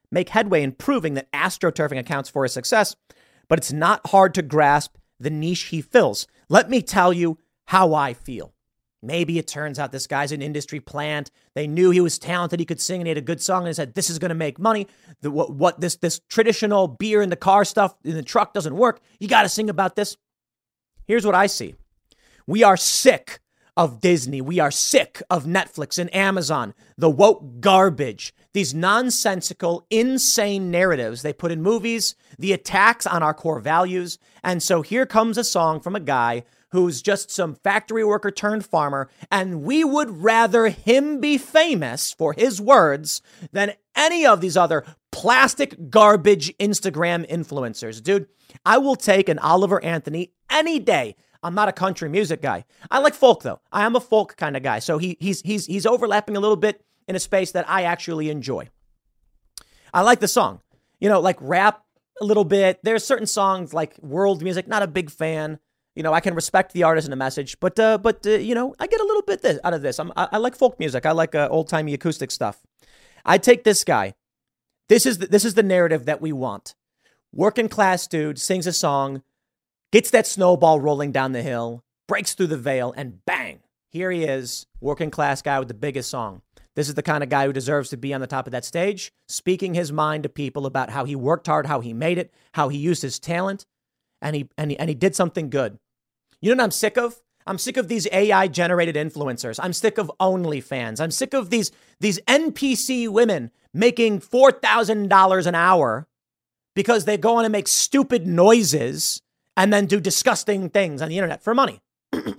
make headway in proving that astroturfing accounts for his success, but it's not hard to grasp the niche he fills. Let me tell you how I feel. Maybe it turns out this guy's an industry plant. They knew he was talented. He could sing and he had a good song and they said, this is going to make money. The, what, what this, this traditional beer in the car stuff in the truck doesn't work. You got to sing about this. Here's what I see. We are sick of Disney. We are sick of Netflix and Amazon, the woke garbage, these nonsensical, insane narratives they put in movies, the attacks on our core values. And so here comes a song from a guy who's just some factory worker turned farmer, and we would rather him be famous for his words than any of these other plastic garbage Instagram influencers. Dude, I will take an Oliver Anthony any day. I'm not a country music guy. I like folk, though. I am a folk kind of guy. So he he's he's he's overlapping a little bit in a space that I actually enjoy. I like the song. You know, like rap a little bit. There's certain songs like world music, not a big fan. You know, I can respect the artist and the message, but, uh, but uh, you know, I get a little bit this, out of this. I'm, I, I like folk music. I like uh, old-timey acoustic stuff. I take this guy. This is the, this is the narrative that we want. Working class dude sings a song, gets that snowball rolling down the hill, breaks through the veil, and bang, here he is, working class guy with the biggest song. This is the kind of guy who deserves to be on the top of that stage, speaking his mind to people about how he worked hard, how he made it, how he used his talent, and he and he, and he did something good. You know what I'm sick of? I'm sick of these A I-generated influencers. I'm sick of OnlyFans. I'm sick of these, these N P C women making four thousand dollars an hour because they go on and make stupid noises and then do disgusting things on the internet for money. Like,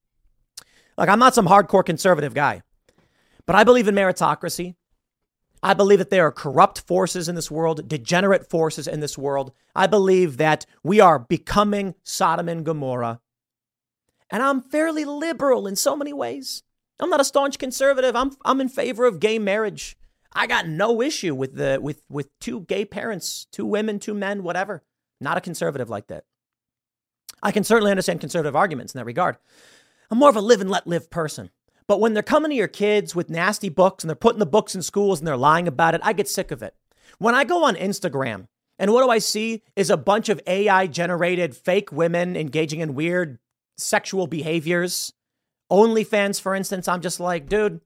I'm not some hardcore conservative guy, but I believe in meritocracy. I believe that there are corrupt forces in this world, degenerate forces in this world. I believe that we are becoming Sodom and Gomorrah. And I'm fairly liberal in so many ways. I'm not a staunch conservative. I'm I'm in favor of gay marriage. I got no issue with the with with two gay parents, two women, two men, whatever. Not a conservative like that. I can certainly understand conservative arguments in that regard. I'm more of a live and let live person. But when they're coming to your kids with nasty books and they're putting the books in schools and they're lying about it, I get sick of it. When I go on Instagram and what do I see is a bunch of A I generated fake women engaging in weird sexual behaviors, OnlyFans, for instance, I'm just like, dude,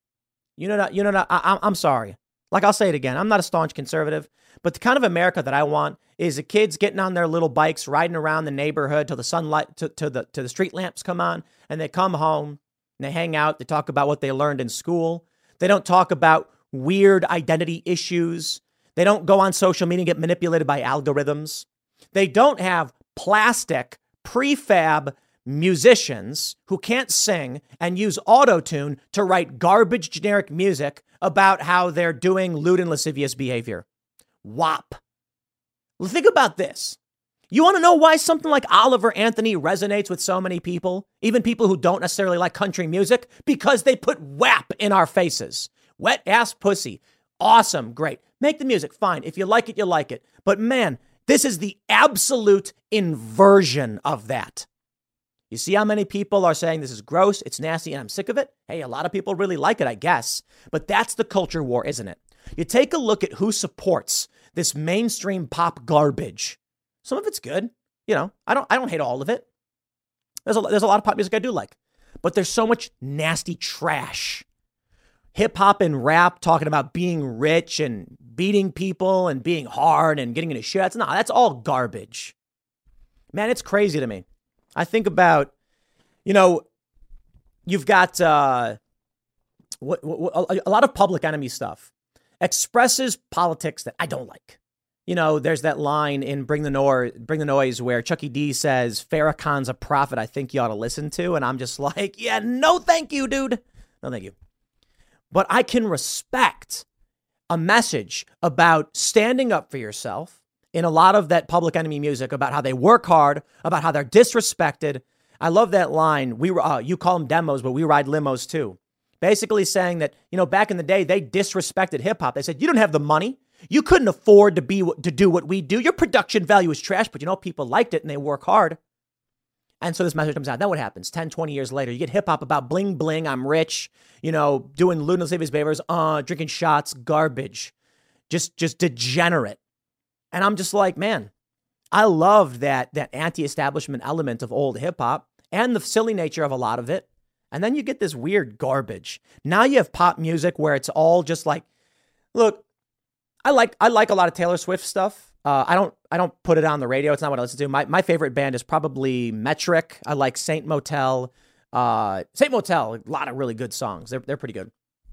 you know, you know, I, I'm sorry. Like, I'll say it again. I'm not a staunch conservative, but the kind of America that I want is the kids getting on their little bikes, riding around the neighborhood till the sunlight, to, to the to the street lamps come on, and they come home and they hang out. They talk about what they learned in school. They don't talk about weird identity issues. They don't go on social media and get manipulated by algorithms. They don't have plastic prefab musicians who can't sing and use auto-tune to write garbage generic music about how they're doing lewd and lascivious behavior. W A P. Well, think about this. You want to know why something like Oliver Anthony resonates with so many people, even people who don't necessarily like country music? Because they put W A P in our faces. Wet ass pussy. Awesome. Great. Make the music. Fine. If you like it, you like it. But man, this is the absolute inversion of that. You see how many people are saying this is gross, it's nasty, and I'm sick of it? Hey, a lot of people really like it, I guess. But that's the culture war, isn't it? You take a look at who supports this mainstream pop garbage. Some of it's good. You know, I don't I don't hate all of it. There's a, there's a lot of pop music I do like. But there's so much nasty trash. Hip hop and rap talking about being rich and beating people and being hard and getting into shit. That's, no, that's all garbage. Man, it's crazy to me. I think about, you know, you've got uh, what, what, a, a lot of Public Enemy stuff expresses politics that I don't like. You know, there's that line in Bring the Noise, Bring the Noise where Chucky D says, Farrakhan's a prophet I think you ought to listen to. And I'm just like, yeah, no, thank you, dude. No, thank you. But I can respect a message about standing up for yourself in a lot of that Public Enemy music about how they work hard, about how they're disrespected. I love that line. We uh, you call them demos, but we ride limos too. Basically saying that, you know, back in the day, they disrespected hip hop. They said, you don't have the money. You couldn't afford to be to do what we do. Your production value is trash, but you know, people liked it and they work hard. And so this message comes out. Then what happens? ten, twenty years later, you get hip hop about bling, bling. I'm rich, you know, doing lewd and lascivious behaviors, uh, drinking shots, garbage. just just degenerate. And I'm just like, man, I loved that that anti-establishment element of old hip hop and the silly nature of a lot of it. And then you get this weird garbage. Now you have pop music where it's all just like, look, I like I like a lot of Taylor Swift stuff. Uh, I don't I don't put it on the radio. It's not what I listen to. My my favorite band is probably Metric. I like Saint Motel. Uh, Saint Motel, a lot of really good songs. They're they're pretty good.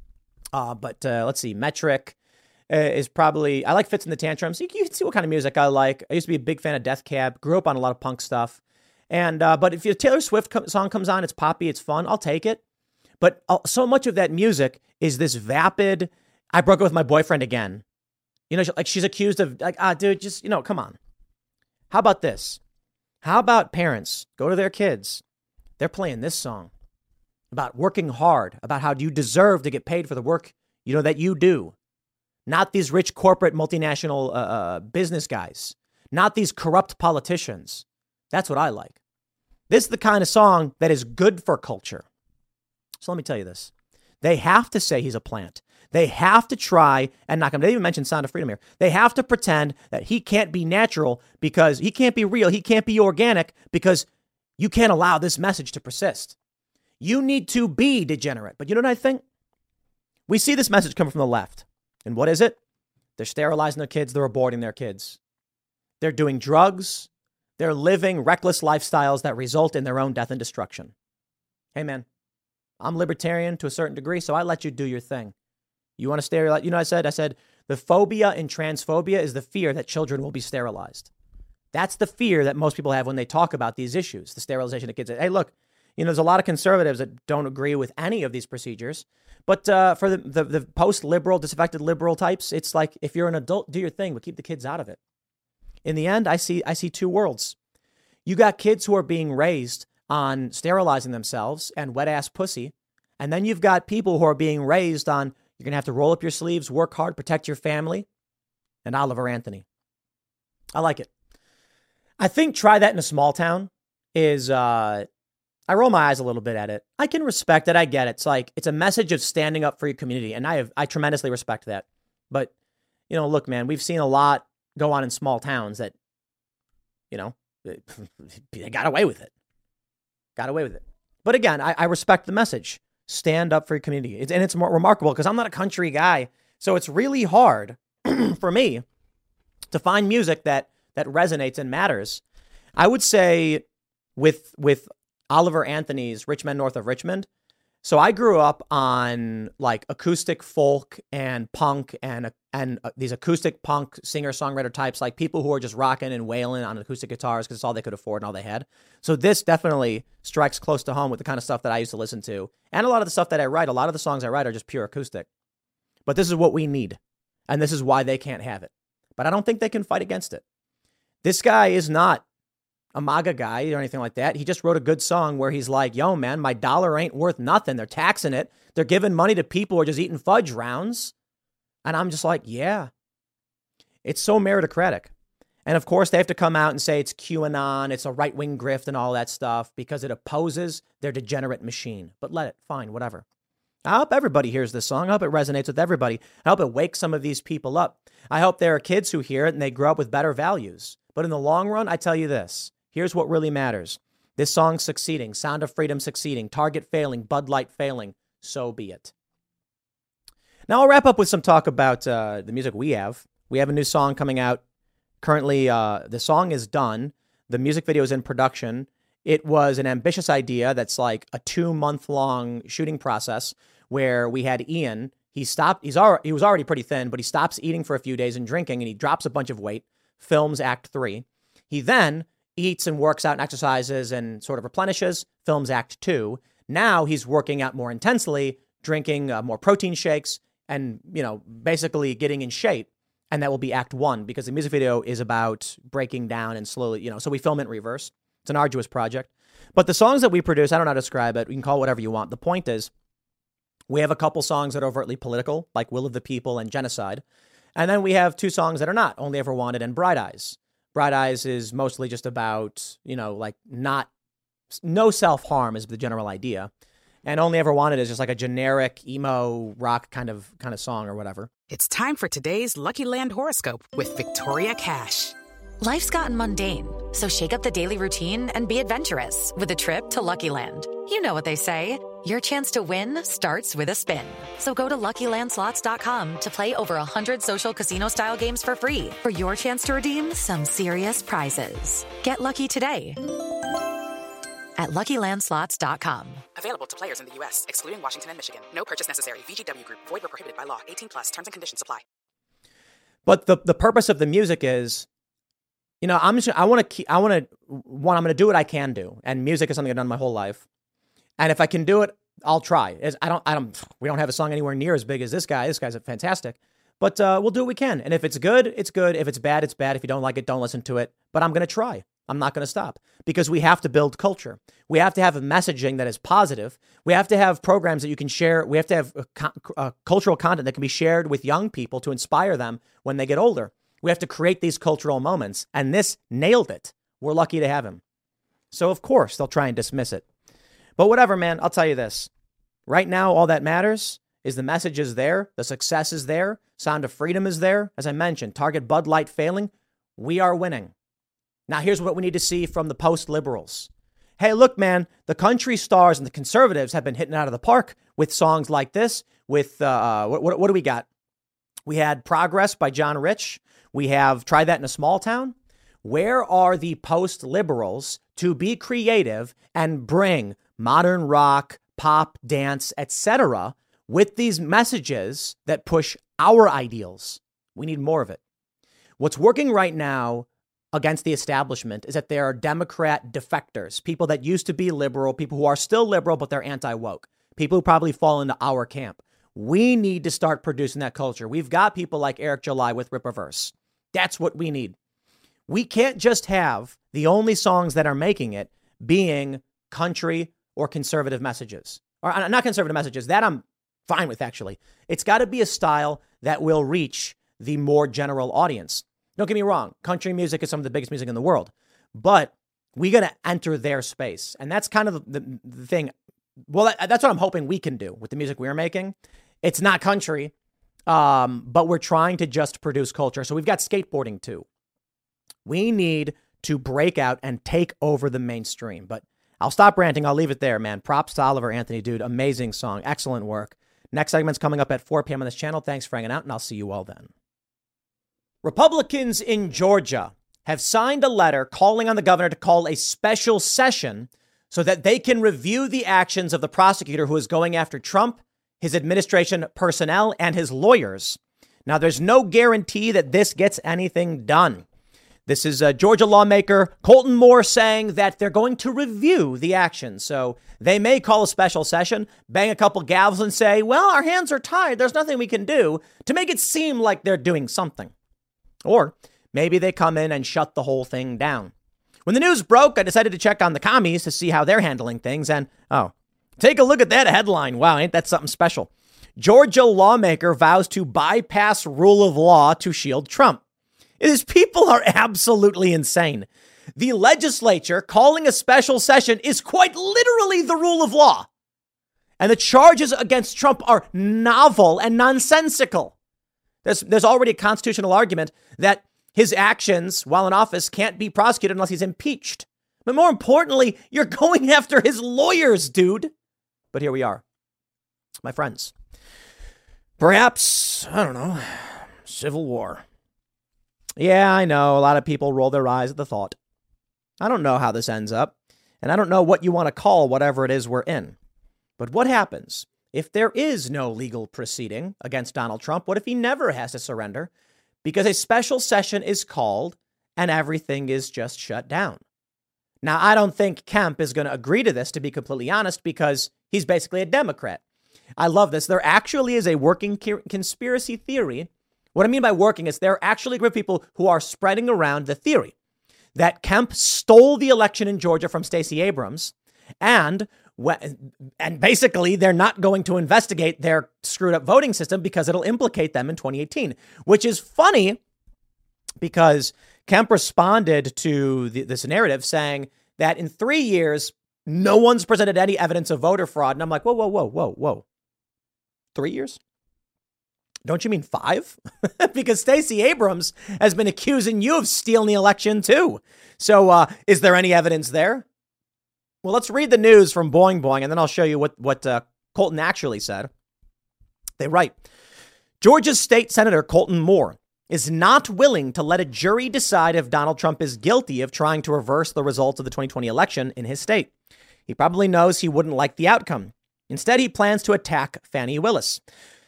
Uh, but uh, let's see, Metric uh, is probably, I like Fits in the Tantrums. You, you can see what kind of music I like. I used to be a big fan of Death Cab. Grew up on a lot of punk stuff. And uh, but if a Taylor Swift co- song comes on, it's poppy, it's fun, I'll take it. But uh, so much of that music is this vapid, I broke up with my boyfriend again. You know, like she's accused of, like, ah, dude, just, you know, come on. How about this? How about parents go to their kids? They're playing this song about working hard, about how you deserve to get paid for the work, you know, that you do. Not these rich corporate multinational uh, uh, business guys. Not these corrupt politicians. That's what I like. This is the kind of song that is good for culture. So let me tell you this. They have to say he's a plant. They have to try and knock him. They even mentioned Sound of Freedom here. They have to pretend that he can't be natural because he can't be real. He can't be organic because you can't allow this message to persist. You need to be degenerate. But you know what I think? We see this message coming from the left. And what is it? They're sterilizing their kids. They're aborting their kids. They're doing drugs. They're living reckless lifestyles that result in their own death and destruction. Hey, man, I'm libertarian to a certain degree, so I let you do your thing. You want to sterilize? You know what I said? I said the phobia in transphobia is the fear that children will be sterilized. That's the fear that most people have when they talk about these issues, the sterilization of kids. Hey, look, you know, there's a lot of conservatives that don't agree with any of these procedures. But uh, for the, the, the post-liberal, disaffected liberal types, it's like, if you're an adult, do your thing, but keep the kids out of it. In the end, I see I see two worlds. You got kids who are being raised on sterilizing themselves and wet-ass pussy. And then you've got people who are being raised on, you're going to have to roll up your sleeves, work hard, protect your family. And Oliver Anthony. I like it. I think try that in a small town is, uh, I roll my eyes a little bit at it. I can respect it. I get it. It's like, it's a message of standing up for your community. And I have, I tremendously respect that. But, you know, look, man, we've seen a lot go on in small towns that, you know, they got away with it. Got away with it. But again, I, I respect the message. Stand up for your community. It's, and it's more remarkable because I'm not a country guy. So it's really hard for me to find music that that resonates and matters. I would say with with Oliver Anthony's Rich Men North of Richmond. So I grew up on like acoustic folk and punk and and uh, these acoustic punk singer-songwriter types, like people who are just rocking and wailing on acoustic guitars because it's all they could afford and all they had. So this definitely strikes close to home with the kind of stuff that I used to listen to. And a lot of the stuff that I write, a lot of the songs I write are just pure acoustic. But this is what we need. And this is why they can't have it. But I don't think they can fight against it. This guy is not a MAGA guy or anything like that. He just wrote a good song where he's like, yo, man, my dollar ain't worth nothing. They're taxing it. They're giving money to people who are just eating fudge rounds. And I'm just like, yeah, it's so meritocratic. And of course, they have to come out and say it's QAnon, it's a right-wing grift and all that stuff because it opposes their degenerate machine. But let it, fine, whatever. I hope everybody hears this song. I hope it resonates with everybody. I hope it wakes some of these people up. I hope there are kids who hear it and they grow up with better values. But in the long run, I tell you this. Here's what really matters. This song succeeding, Sound of Freedom succeeding, Target failing, Bud Light failing. So be it. Now I'll wrap up with some talk about uh, the music we have. We have a new song coming out. Currently, uh, the song is done. The music video is in production. It was an ambitious idea that's like a two-month-long shooting process where we had Ian. He stopped. He's already, he was already pretty thin, but he stops eating for a few days and drinking, and he drops a bunch of weight, films Act Three. He then eats and works out and exercises and sort of replenishes, films Act Two. Now he's working out more intensely, drinking uh, more protein shakes and, you know, basically getting in shape. And that will be Act One because the music video is about breaking down and slowly, you know, so we film it in reverse. It's an arduous project. But the songs that we produce, I don't know how to describe it. You can call it whatever you want. The point is we have a couple songs that are overtly political, like Will of the People and Genocide. And then we have two songs that are not, Only Ever Wanted and Bright Eyes. Bright Eyes is mostly just about, you know, like not, no self-harm is the general idea. And Only Ever Wanted is just like a generic emo rock kind of kind of song or whatever. It's time for today's Lucky Land horoscope with Victoria Cash. Life's gotten mundane, so shake up the daily routine and be adventurous with a trip to Lucky Land. You know what they say, your chance to win starts with a spin. So go to Lucky Land Slots dot com to play over one hundred social casino-style games for free for your chance to redeem some serious prizes. Get lucky today at Lucky Land Slots dot com. Available to players in the U S, excluding Washington and Michigan. No purchase necessary. V G W Group. Void where prohibited by law. eighteen plus. Terms and conditions apply. But the the purpose of the music is, you know, I'm just I want to keep I want to one I'm going to do what I can do, and music is something I've done my whole life. And if I can do it, I'll try. As I don't I don't we don't have a song anywhere near as big as this guy. This guy's fantastic. But uh, we'll do what we can. And if it's good, it's good. If it's bad, it's bad. If you don't like it, don't listen to it. But I'm going to try. I'm not going to stop, because we have to build culture. We have to have a messaging that is positive. We have to have programs that you can share. We have to have a, a cultural content that can be shared with young people to inspire them when they get older. We have to create these cultural moments. And this nailed it. We're lucky to have him. So, of course, they'll try and dismiss it. But whatever, man, I'll tell you this. Right now, all that matters is the message is there. The success is there. Sound of Freedom is there. As I mentioned, Target Bud Light failing. We are winning. Now, here's what we need to see from the post-liberals. Hey, look, man, the country stars and the conservatives have been hitting out of the park with songs like this. With uh, what, what, what do we got? We had Progress by John Rich. We have Try That in a Small Town. Where are the post-liberals to be creative and bring modern rock, pop, dance, et cetera with these messages that push our ideals? We need more of it. What's working right now against the establishment is that there are Democrat defectors, people that used to be liberal, people who are still liberal, but they're anti-woke, people who probably fall into our camp. We need to start producing that culture. We've got people like Eric July with Rip-A-Verse. That's what we need. We can't just have the only songs that are making it being country or conservative messages, or not conservative messages. That I'm fine with, actually. It's got to be a style that will reach the more general audience. Don't get me wrong. Country music is some of the biggest music in the world, but we got to enter their space. And that's kind of the, the, the thing. Well, that, that's what I'm hoping we can do with the music we're making. It's not country, um, but we're trying to just produce culture. So we've got skateboarding too. We need to break out and take over the mainstream, but I'll stop ranting. I'll leave it there, man. Props to Oliver Anthony, dude. Amazing song. Excellent work. Next segment's coming up at four p.m. on this channel. Thanks for hanging out, and I'll see you all then. Republicans in Georgia have signed a letter calling on the governor to call a special session so that they can review the actions of the prosecutor who is going after Trump, his administration personnel, and his lawyers. Now, there's no guarantee that this gets anything done. This is a Georgia lawmaker, Colton Moore, saying that they're going to review the actions. So they may call a special session, bang a couple gavels and say, well, our hands are tied. There's nothing we can do, to make it seem like they're doing something. Or maybe they come in and shut the whole thing down. When the news broke, I decided to check on the commies to see how they're handling things. And, oh, take a look at that headline. Wow, ain't that something special? Georgia lawmaker vows to bypass rule of law to shield Trump. It is, people are absolutely insane. The legislature calling a special session is quite literally the rule of law. And the charges against Trump are novel and nonsensical. There's, there's already a constitutional argument that his actions while in office can't be prosecuted unless he's impeached. But more importantly, you're going after his lawyers, dude. But here we are, my friends. Perhaps, I don't know, civil war. Yeah, I know a lot of people roll their eyes at the thought. I don't know how this ends up, and I don't know what you want to call whatever it is we're in. But what happens if there is no legal proceeding against Donald Trump? What if he never has to surrender because a special session is called and everything is just shut down? Now, I don't think Kemp is going to agree to this, to be completely honest, because he's basically a Democrat. I love this. There actually is a working conspiracy theory. What I mean by working is there are actually a group of people who are spreading around the theory that Kemp stole the election in Georgia from Stacey Abrams, and and basically they're not going to investigate their screwed up voting system because it'll implicate them in twenty eighteen, which is funny because Kemp responded to the, this narrative saying that in three years, No one's presented any evidence of voter fraud. And I'm like, whoa, whoa, whoa, whoa, whoa. Three years? Don't you mean five? Because Stacey Abrams has been accusing you of stealing the election, too. So uh, is there any evidence there? Well, let's read the news from Boing Boing, and then I'll show you what, what uh, Colton actually said. They write, Georgia's state senator Colton Moore is not willing to let a jury decide if Donald Trump is guilty of trying to reverse the results of the twenty twenty election in his state. He probably knows he wouldn't like the outcome. Instead, he plans to attack Fani Willis.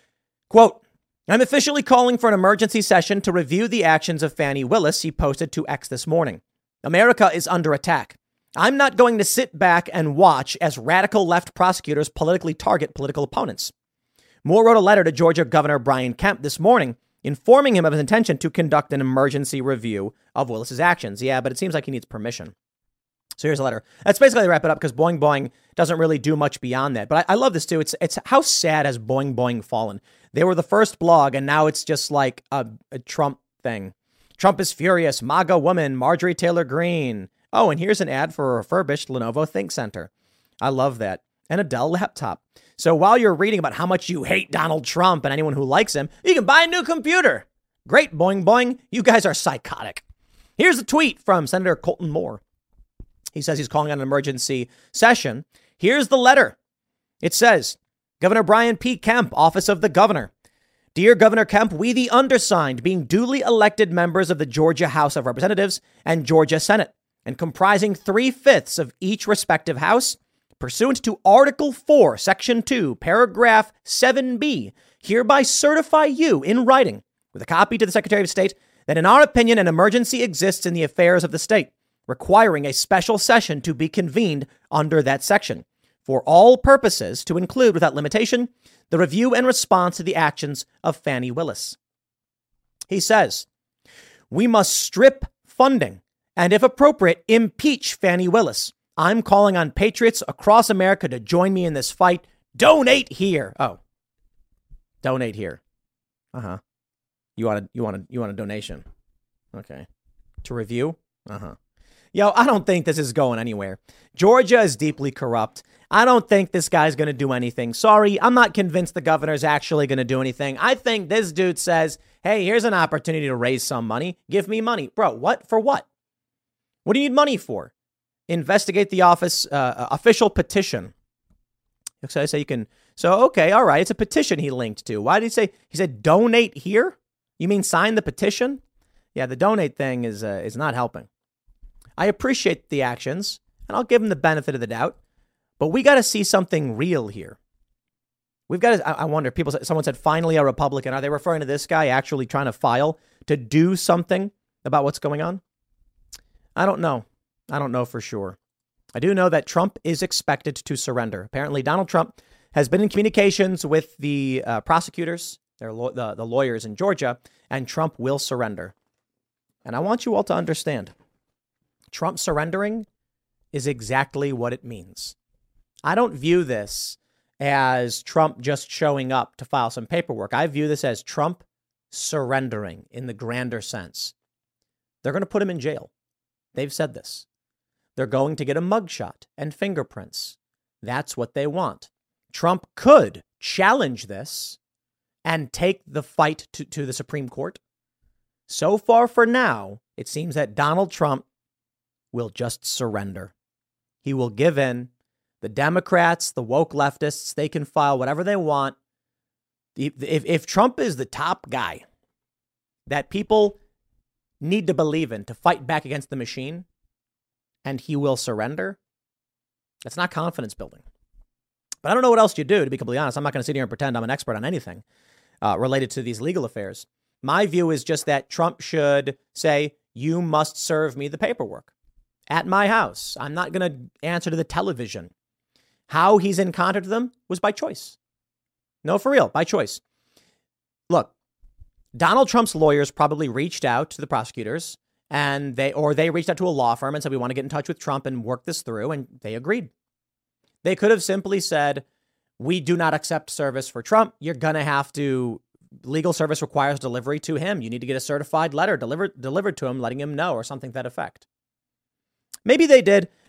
Quote, I'm officially calling for an emergency session to review the actions of Fani Willis, he posted to X this morning. America is under attack. I'm not going to sit back and watch as radical left prosecutors politically target political opponents. Moore wrote a letter to Georgia Governor Brian Kemp this morning, informing him of his intention to conduct an emergency review of Willis's actions. Yeah, but it seems like he needs permission. So here's a letter. That's basically to wrap it up because Boing Boing doesn't really do much beyond that. But I, I love this, too. It's it's how sad has Boing Boing fallen? They were the first blog, and now it's just like a, a Trump thing. Trump is furious. MAGA woman, Marjorie Taylor Greene. Oh, and here's an ad for a refurbished Lenovo Think Center. I love that. And a Dell laptop. So while you're reading about how much you hate Donald Trump and anyone who likes him, you can buy a new computer. Great, Boing Boing. You guys are psychotic. Here's a tweet from Senator Colton Moore. He says he's calling on an emergency session. Here's the letter. It says, Governor Brian P. Kemp, Office of the Governor. Dear Governor Kemp, we the undersigned, being duly elected members of the Georgia House of Representatives and Georgia Senate, and comprising three-fifths of each respective house, pursuant to Article four, Section two, Paragraph seven B, hereby certify you in writing, with a copy to the Secretary of State, that in our opinion an emergency exists in the affairs of the state, requiring a special session to be convened under that section, for all purposes to include, without limitation, the review and response to the actions of Fani Willis. He says, we must strip funding and, if appropriate, impeach Fani Willis. I'm calling on patriots across America to join me in this fight. Donate here. Oh, donate here. Uh-huh. You want a, you want a, you want a donation. Okay. To review? Uh-huh. Yo, I don't think this is going anywhere. Georgia is deeply corrupt. I don't think this guy's going to do anything. Sorry, I'm not convinced the governor's actually going to do anything. I think this dude says, hey, here's an opportunity to raise some money. Give me money. Bro, what? For what? What do you need money for? Investigate the office uh, official petition. So I say you can. So, OK, all right. It's a petition he linked to. Why did he say? He said donate here. You mean sign the petition? Yeah, the donate thing is uh, is not helping. I appreciate the actions and I'll give him the benefit of the doubt. But we got to see something real here. We've got to. I wonder, people, someone said finally a Republican. Are they referring to this guy actually trying to file to do something about what's going on? I don't know. I don't know for sure. I do know that Trump is expected to surrender. Apparently, Donald Trump has been in communications with the uh, prosecutors, their lo- the, the lawyers in Georgia, and Trump will surrender. And I want you all to understand, Trump surrendering is exactly what it means. I don't view this as Trump just showing up to file some paperwork. I view this as Trump surrendering in the grander sense. They're going to put him in jail. They've said this. They're going to get a mugshot and fingerprints. That's what they want. Trump could challenge this and take the fight to, to the Supreme Court. So far for now, it seems that Donald Trump will just surrender. He will give in. The Democrats, the woke leftists, they can file whatever they want. If, if, if Trump is the top guy that people need to believe in to fight back against the machine, and he will surrender, that's not confidence building. But I don't know what else you do, to be completely honest. I'm not going to sit here and pretend I'm an expert on anything uh, related to these legal affairs. My view is just that Trump should say, you must serve me the paperwork at my house. I'm not going to answer to the television. How he's in contact with them was by choice. No, for real, by choice. Look, Donald Trump's lawyers probably reached out to the prosecutors and they or they reached out to a law firm and said, we want to get in touch with Trump and work this through. And they agreed. They could have simply said, we do not accept service for Trump. You're going to have to. Legal service requires delivery to him. You need to get a certified letter delivered delivered to him, letting him know, or something to that effect. Maybe they did.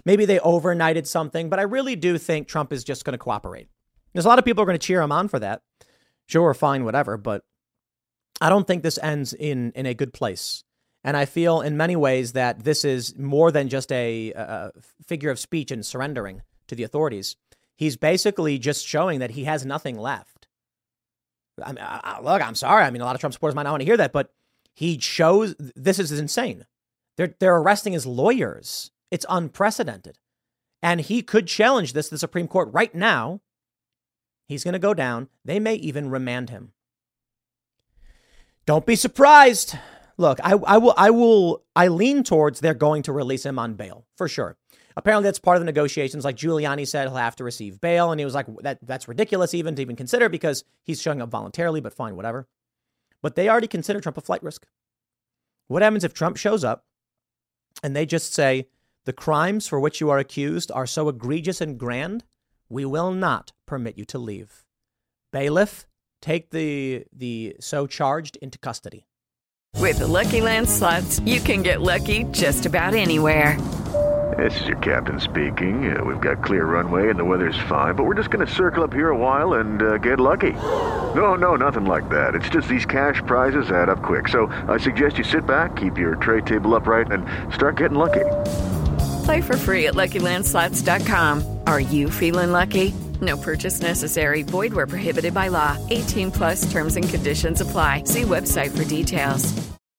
Maybe they overnighted something, but I really do think Trump is just going to cooperate. There's a lot of people who are going to cheer him on for that. Sure, fine, whatever. But I don't think this ends in, in a good place. And I feel in many ways that this is more than just a, a figure of speech and surrendering to the authorities. He's basically just showing that he has nothing left. I mean, I, look, I'm sorry. I mean, a lot of Trump supporters might not want to hear that, but he shows this is insane. They're, they're arresting his lawyers. It's unprecedented. And he could challenge this to the Supreme Court right now. He's going to go down. They may even remand him. Don't be surprised. Look, I, I will, I will, I lean towards they're going to release him on bail for sure. Apparently that's part of the negotiations. Like Giuliani said, he'll have to receive bail. And he was like, that that's ridiculous even to even consider because he's showing up voluntarily, but fine, whatever. But they already consider Trump a flight risk. What happens if Trump shows up and they just say the crimes for which you are accused are so egregious and grand, we will not permit you to leave. Bailiff, take the the so charged into custody. With the Lucky Land Slots, you can get lucky just about anywhere. This is your captain speaking. Uh, we've got clear runway and the weather's fine, but we're just going to circle up here a while and uh, get lucky. No, no, nothing like that. It's just these cash prizes add up quick. So I suggest you sit back, keep your tray table upright, and start getting lucky. Play for free at Lucky Land Slots dot com. Are you feeling lucky? No purchase necessary. Void where prohibited by law. eighteen plus terms and conditions apply. See website for details.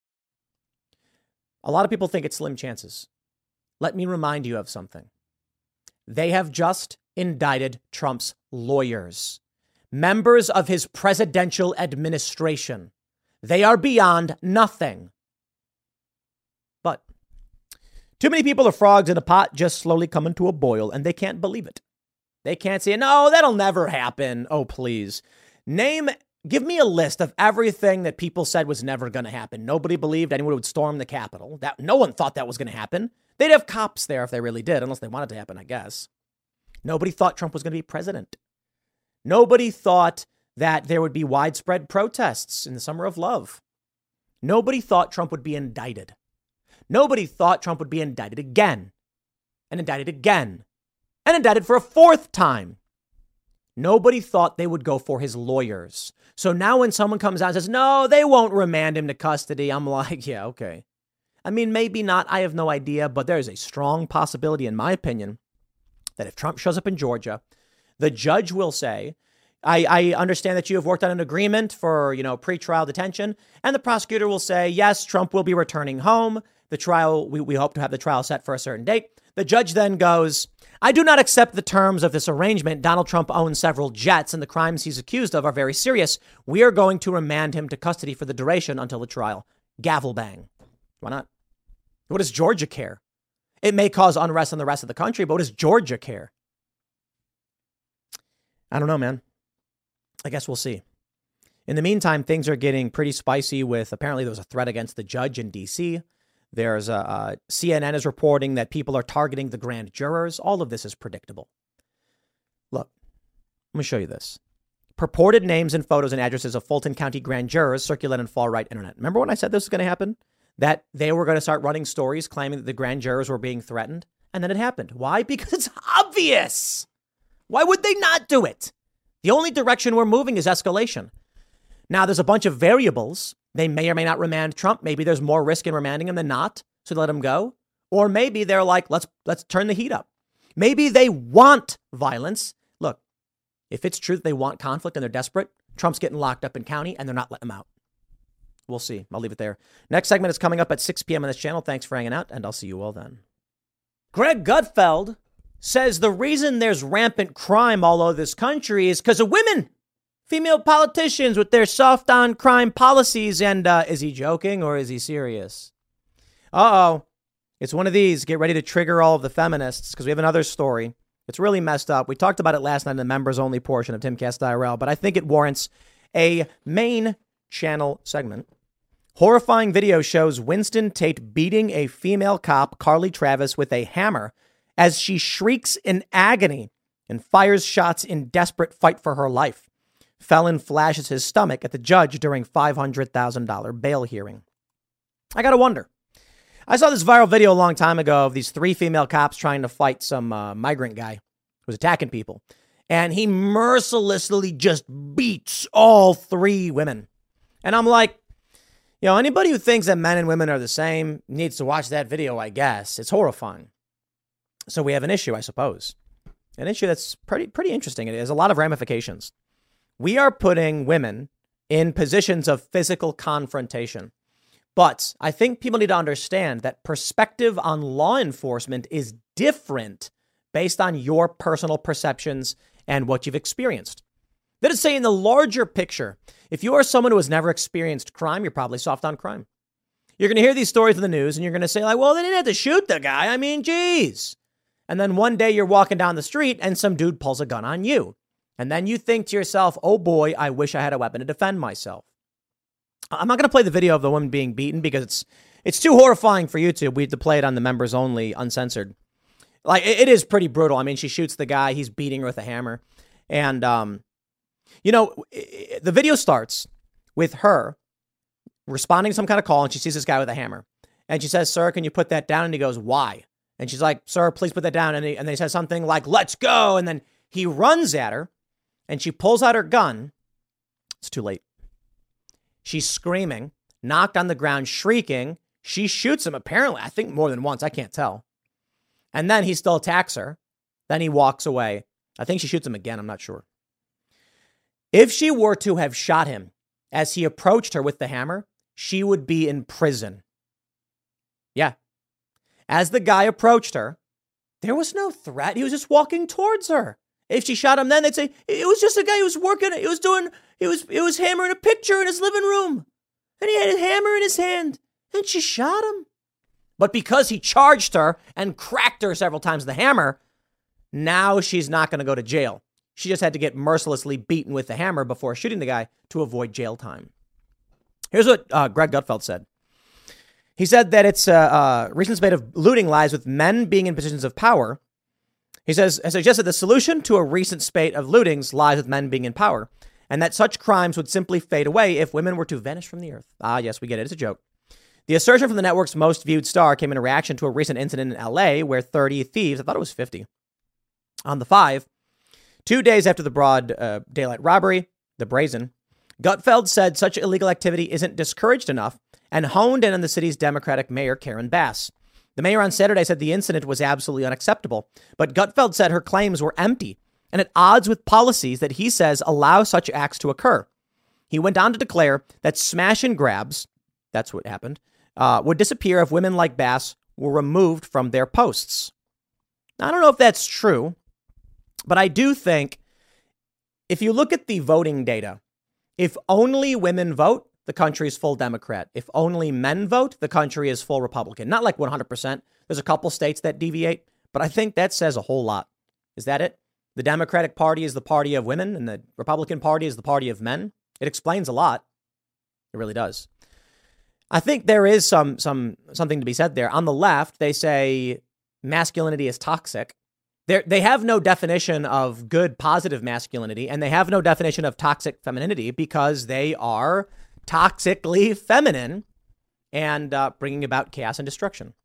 A lot of people think it's slim chances. Let me remind you of something. They have just indicted Trump's lawyers, members of his presidential administration. They are beyond nothing. But too many people are frogs in a pot just slowly coming to a boil, and they can't believe it. They can't say, no, that'll never happen. Oh, please. Name, give me a list of everything that people said was never going to happen. Nobody believed anyone would storm the Capitol. That no one thought that was going to happen. They'd have cops there if they really did, unless they wanted it to happen, I guess. Nobody thought Trump was going to be president. Nobody thought that there would be widespread protests in the summer of love. Nobody thought Trump would be indicted. Nobody thought Trump would be indicted again and indicted again and indicted for a fourth time. Nobody thought they would go for his lawyers. So now when someone comes out and says, no, they won't remand him to custody, I'm like, yeah, okay. I mean, maybe not. I have no idea. But there's a strong possibility, in my opinion, that if Trump shows up in Georgia, the judge will say, I, I understand that you have worked on an agreement for, you know, pretrial detention. And the prosecutor will say, yes, Trump will be returning home. The trial, we, we hope to have the trial set for a certain date. The judge then goes, I do not accept the terms of this arrangement. Donald Trump owns several jets and the crimes he's accused of are very serious. We are going to remand him to custody for the duration until the trial. Gavel bang. Why not? What does Georgia care? It may cause unrest in the rest of the country, but what does Georgia care? I don't know, man. I guess we'll see. In the meantime, things are getting pretty spicy with apparently there was a threat against the judge in D C. There's a uh, C N N is reporting that people are targeting the grand jurors. All of this is predictable. Look, let me show you this. Purported names and photos and addresses of Fulton County grand jurors circulate on far-right internet. Remember when I said this was going to happen? That they were going to start running stories claiming that the grand jurors were being threatened. And then it happened. Why? Because it's obvious. Why would they not do it? The only direction we're moving is escalation. Now, there's a bunch of variables. They may or may not remand Trump. Maybe there's more risk in remanding him than not. So let him go. Or maybe they're like, let's let's turn the heat up. Maybe they want violence. Look, if it's true that they want conflict and they're desperate, Trump's getting locked up in county and they're not letting him out. We'll see. I'll leave it there. Next segment is coming up at six p.m. on this channel. Thanks for hanging out, and I'll see you all then. Greg Gutfeld says the reason there's rampant crime all over this country is because of women. Female politicians with their soft on crime policies. And uh, is he joking or is he serious? Uh-oh. It's one of these. Get ready to trigger all of the feminists because we have another story. It's really messed up. We talked about it last night in the members only portion of Timcast I R L, but I think it warrants a main channel segment. Horrifying video shows Winston Tate beating a female cop, Carly Travis, with a hammer as she shrieks in agony and fires shots in desperate fight for her life. Felon flashes his stomach at the judge during five hundred thousand dollars bail hearing. I got to wonder. I saw this viral video a long time ago of these three female cops trying to fight some uh, migrant guy who was attacking people. And he mercilessly just beats all three women. And I'm like, you know, anybody who thinks that men and women are the same needs to watch that video, I guess. It's horrifying. So we have an issue, I suppose. An issue that's pretty pretty interesting. It has a lot of ramifications. We are putting women in positions of physical confrontation. But I think people need to understand that perspective on law enforcement is different based on your personal perceptions and what you've experienced. That is saying, in the larger picture, if you are someone who has never experienced crime, you're probably soft on crime. You're going to hear these stories in the news and you're going to say, like, well, they didn't have to shoot the guy. I mean, geez. And then one day you're walking down the street and some dude pulls a gun on you. And then you think to yourself, oh boy, I wish I had a weapon to defend myself. I'm not going to play the video of the woman being beaten because it's it's too horrifying for YouTube. We have to play it on the members only, uncensored. Like, it, it is pretty brutal. I mean, she shoots the guy. He's beating her with a hammer. And, um, you know, the video starts with her responding to some kind of call, and she sees this guy with a hammer. And she says, sir, can you put that down? And he goes, why? And she's like, sir, please put that down. And, he, and they say something like, let's go. And then he runs at her, and she pulls out her gun. It's too late. She's screaming, knocked on the ground, shrieking. She shoots him, apparently, I think more than once. I can't tell. And then he still attacks her. Then he walks away. I think she shoots him again. I'm not sure. If she were to have shot him as he approached her with the hammer, she would be in prison. Yeah. As the guy approached her, there was no threat. He was just walking towards her. If she shot him then, they'd say, it was just a guy who was working. He was doing, he was, he was hammering a picture in his living room. And he had a hammer in his hand. And she shot him. But because he charged her and cracked her several times with the hammer, now she's not going to go to jail. She just had to get mercilessly beaten with the hammer before shooting the guy to avoid jail time. Here's what uh, Greg Gutfeld said. He said that it's a uh, uh, recent spate of looting lies with men being in positions of power. He says, has suggested the solution to a recent spate of lootings lies with men being in power, and that such crimes would simply fade away if women were to vanish from the earth. Ah, yes, we get it. It's a joke. The assertion from the network's most viewed star came in a reaction to a recent incident in L A where thirty thieves, I thought it was fifty, on the five, two days after the broad uh, daylight robbery, the Brazen, Gutfeld said such illegal activity isn't discouraged enough and honed in on the city's Democratic mayor, Karen Bass. The mayor on Saturday said the incident was absolutely unacceptable, but Gutfeld said her claims were empty and at odds with policies that he says allow such acts to occur. He went on to declare that smash and grabs, that's what happened, uh, would disappear if women like Bass were removed from their posts. Now, I don't know if that's true, but I do think if you look at the voting data, if only women vote, the country is full Democrat. If only men vote, the country is full Republican. Not like one hundred percent. There's a couple states that deviate, but I think that says a whole lot. Is that it? The Democratic Party is the party of women and the Republican Party is the party of men. It explains a lot. It really does. I think there is some some something to be said there. On the left, they say masculinity is toxic. They they have no definition of good, positive masculinity, and they have no definition of toxic femininity because they are toxically feminine and uh, bringing about chaos and destruction.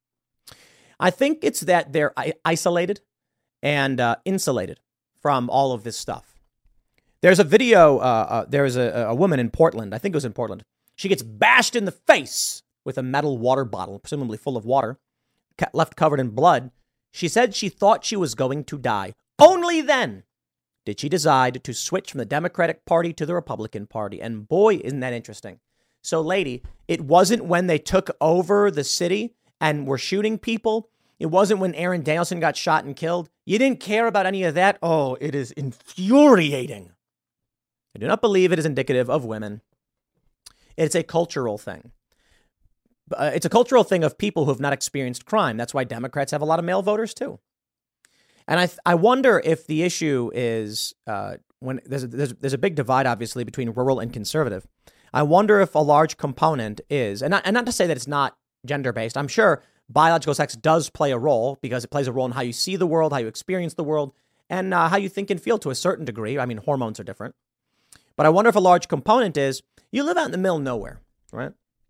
I think it's that they're I- isolated and uh, insulated from all of this stuff. There's a video. Uh, uh, there's a, a woman in Portland. I think it was in Portland. She gets bashed in the face with a metal water bottle, presumably full of water, left covered in blood. She said she thought she was going to die. Only then did she decide to switch from the Democratic Party to the Republican Party. And boy, isn't that interesting. So, lady, it wasn't when they took over the city and were shooting people. It wasn't when Aaron Danielson got shot and killed. You didn't care about any of that. Oh, it is infuriating. I do not believe it is indicative of women. It's a cultural thing. Uh, it's a cultural thing of people who have not experienced crime. That's why Democrats have a lot of male voters, too. And I th- I wonder if the issue is uh, when there's a, there's there's a big divide, obviously, between rural and conservative. I wonder if a large component is, and not, and not to say that it's not gender based. I'm sure biological sex does play a role because it plays a role in how you see the world, how you experience the world, and uh, how you think and feel to a certain degree. I mean, hormones are different. But I wonder if a large component is you live out in the middle of nowhere, right?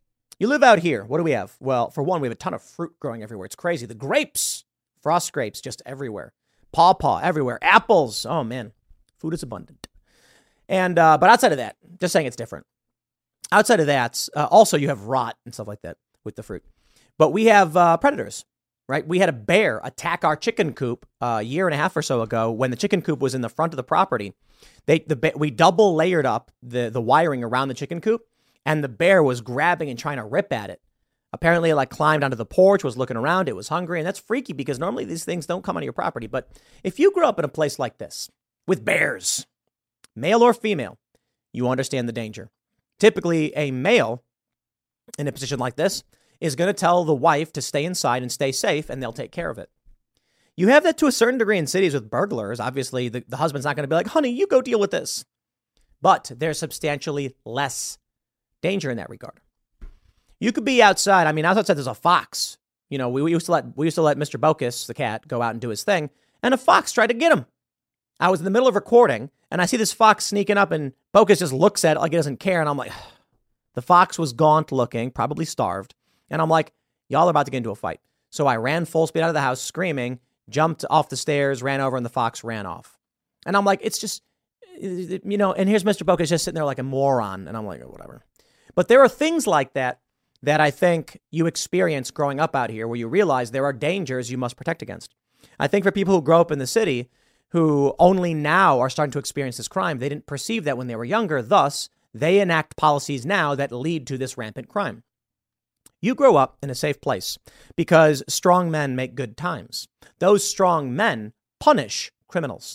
You live out here. What do we have? Well, for one, we have a ton of fruit growing everywhere. It's crazy. The grapes, frost grapes, just everywhere. Pawpaw everywhere. Apples. Oh, man. Food is abundant. And, uh, but outside of that, just saying it's different. Outside of that, uh, also you have rot and stuff like that with the fruit. But we have uh, predators, right? We had a bear attack our chicken coop uh, a year and a half or so ago when the chicken coop was in the front of the property. They, the, we double layered up the, the wiring around the chicken coop. And the bear was grabbing and trying to rip at it. Apparently, it like climbed onto the porch, was looking around. It was hungry. And that's freaky because normally these things don't come onto your property. But if you grew up in a place like this with bears, male or female, you understand the danger. Typically, a male in a position like this is going to tell the wife to stay inside and stay safe, and they'll take care of it. You have that to a certain degree in cities with burglars. Obviously, the, the husband's not going to be like, honey, you go deal with this. But there's substantially less danger in that regard. You could be outside. I mean, outside there's a fox. You know, we, we used to let we used to let Mister Bocus, the cat, go out and do his thing, and a fox tried to get him. I was in the middle of recording, and I see this fox sneaking up, and Bocus just looks at it like he doesn't care, and I'm like, the fox was gaunt looking, probably starved, and I'm like, y'all are about to get into a fight. So I ran full speed out of the house, screaming, jumped off the stairs, ran over, and the fox ran off. And I'm like, it's just, you know, and here's Mister Bocus just sitting there like a moron, and I'm like, oh, whatever. But there are things like that that I think you experience growing up out here where you realize there are dangers you must protect against. I think for people who grow up in the city who only now are starting to experience this crime, they didn't perceive that when they were younger. Thus, they enact policies now that lead to this rampant crime. You grow up in a safe place because strong men make good times. Those strong men punish criminals.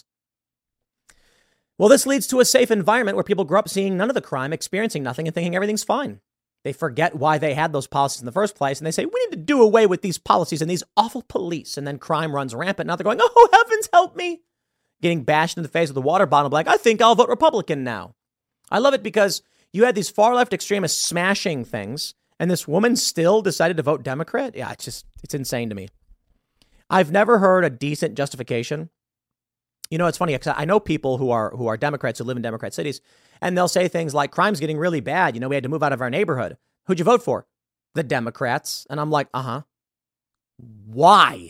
Well, this leads to a safe environment where people grow up seeing none of the crime, experiencing nothing, and thinking everything's fine. They forget why they had those policies in the first place, and they say, we need to do away with these policies and these awful police. And then crime runs rampant. Now they're going, oh, heavens, help me. Getting bashed in the face with a water bottle, like, I think I'll vote Republican now. I love it because you had these far-left extremists smashing things, and this woman still decided to vote Democrat? Yeah, it's just, it's insane to me. I've never heard a decent justification. You know, it's funny because I know people who are who are Democrats who live in Democrat cities, and they'll say things like crime's getting really bad. You know, we had to move out of our neighborhood. Who'd you vote for? The Democrats. And I'm like, uh-huh. Why?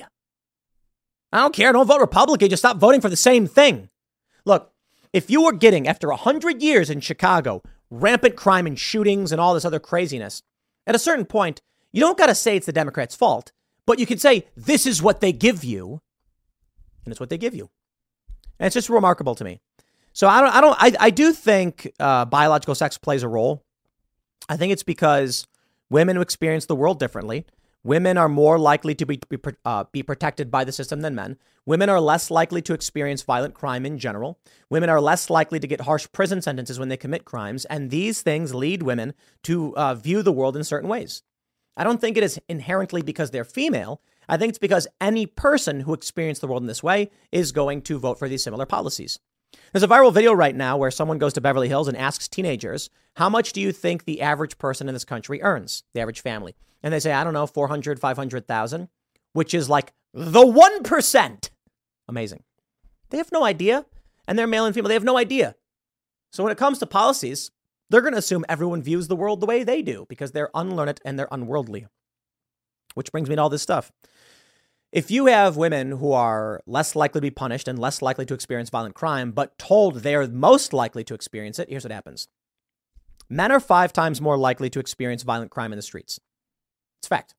I don't care. Don't vote Republican. Just stop voting for the same thing. Look, if you were getting, after one hundred years in Chicago, rampant crime and shootings and all this other craziness, at a certain point, you don't got to say it's the Democrats' fault, but you could say this is what they give you, and it's what they give you. And it's just remarkable to me. So I don't, I don't, I, I do think uh, biological sex plays a role. I think it's because women experience the world differently. Women are more likely to be be, uh, be protected by the system than men. Women are less likely to experience violent crime in general. Women are less likely to get harsh prison sentences when they commit crimes. And these things lead women to uh, view the world in certain ways. I don't think it is inherently because they're female. I think it's because any person who experienced the world in this way is going to vote for these similar policies. There's a viral video right now where someone goes to Beverly Hills and asks teenagers, how much do you think the average person in this country earns, the average family? And they say, I don't know, four hundred, five hundred thousand, which is like the one percent. Amazing. They have no idea. And they're male and female. They have no idea. So when it comes to policies, they're going to assume everyone views the world the way they do because they're unlearned and they're unworldly. Which brings me to all this stuff. If you have women who are less likely to be punished and less likely to experience violent crime, but told they are most likely to experience it, here's what happens. Men are five times more likely to experience violent crime in the streets. It's a fact.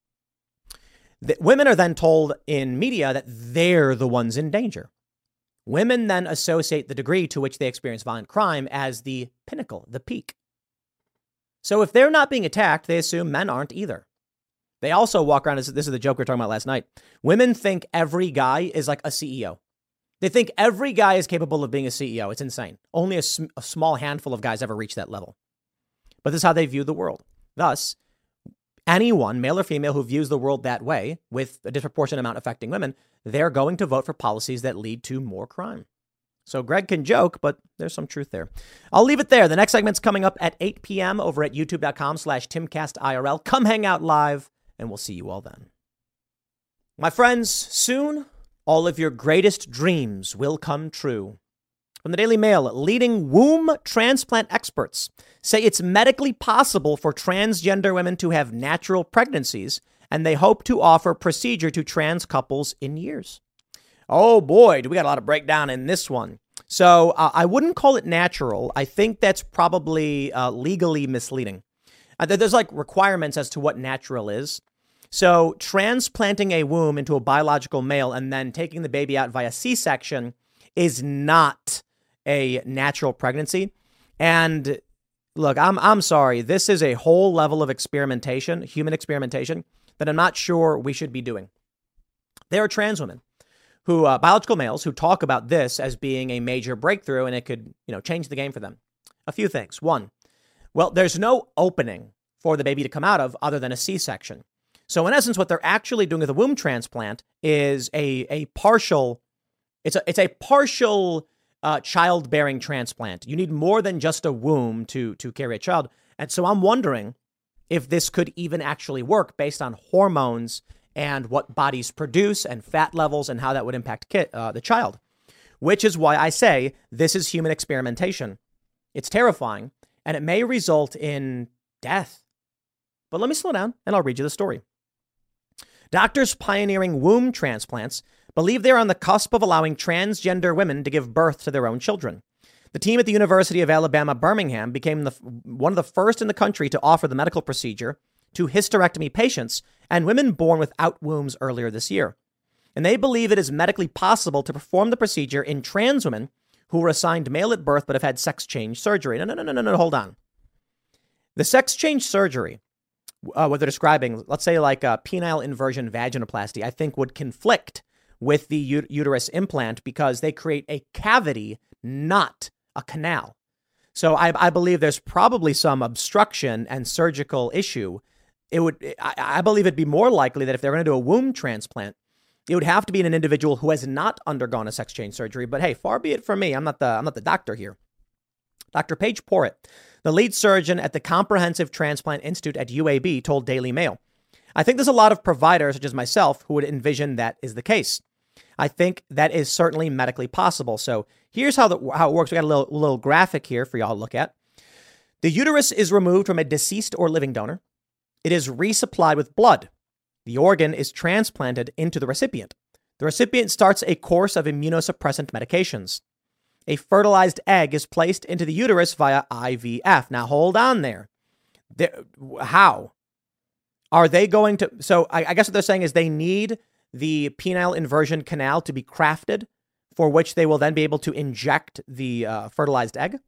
The, women are then told in media that they're the ones in danger. Women then associate the degree to which they experience violent crime as the pinnacle, the peak. So if they're not being attacked, they assume men aren't either. They also walk around, this is the joke we were talking about last night. Women think every guy is like a C E O. They think every guy is capable of being a C E O. It's insane. Only a, sm- a small handful of guys ever reach that level. But this is how they view the world. Thus, anyone, male or female, who views the world that way, with a disproportionate amount affecting women, they're going to vote for policies that lead to more crime. So Greg can joke, but there's some truth there. I'll leave it there. The next segment's coming up at eight p.m. over at youtube.com slash timcastirl. Come hang out live, and we'll see you all then. My friends, soon all of your greatest dreams will come true. From the Daily Mail, leading womb transplant experts say it's medically possible for transgender women to have natural pregnancies, and they hope to offer procedure to trans couples in years. Oh boy, do we got a lot of breakdown in this one. So uh, I wouldn't call it natural. I think that's probably uh, legally misleading. Uh, there's like requirements as to what natural is. So transplanting a womb into a biological male and then taking the baby out via C-section is not a natural pregnancy. And look, I'm I'm sorry. This is a whole level of experimentation, human experimentation, that I'm not sure we should be doing. There are trans women who, uh, biological males, who talk about this as being a major breakthrough and it could, you know, change the game for them. A few things. One, well, there's no opening for the baby to come out of other than a C-section. So in essence, what they're actually doing with a womb transplant is a a partial, it's a it's a partial uh, childbearing transplant. You need more than just a womb to to carry a child. And so I'm wondering if this could even actually work based on hormones and what bodies produce and fat levels and how that would impact kid, uh, the child, which is why I say this is human experimentation. It's terrifying and it may result in death. But let me slow down and I'll read you the story. Doctors pioneering womb transplants believe they're on the cusp of allowing transgender women to give birth to their own children. The team at the University of Alabama, Birmingham became the, one of the first in the country to offer the medical procedure to hysterectomy patients and women born without wombs earlier this year. And they believe it is medically possible to perform the procedure in trans women who were assigned male at birth but have had sex change surgery. No, no, no, no, no, no, hold on. The sex change surgery, uh, what they're describing, let's say like a penile inversion vaginoplasty, I think would conflict with the ut- uterus implant because they create a cavity, not a canal. So I, I believe there's probably some obstruction and surgical issue. It would, I, I believe it'd be more likely that if they're going to do a womb transplant, it would have to be in an individual who has not undergone a sex change surgery. But hey, far be it from me. I'm not the I'm not the doctor here. Doctor Paige Porritt, the lead surgeon at the Comprehensive Transplant Institute at U A B, told Daily Mail, "I think there's a lot of providers, such as myself, who would envision that is the case. I think that is certainly medically possible." So here's how the how it works. We got a little little graphic here for y'all to look at. The uterus is removed from a deceased or living donor. It is resupplied with blood. The organ is transplanted into the recipient. The recipient starts a course of immunosuppressant medications. A fertilized egg is placed into the uterus via I V F. Now, hold on there. there how? Are they going to... So I, I guess what they're saying is they need the penile inversion canal to be crafted, for which they will then be able to inject the uh, fertilized egg.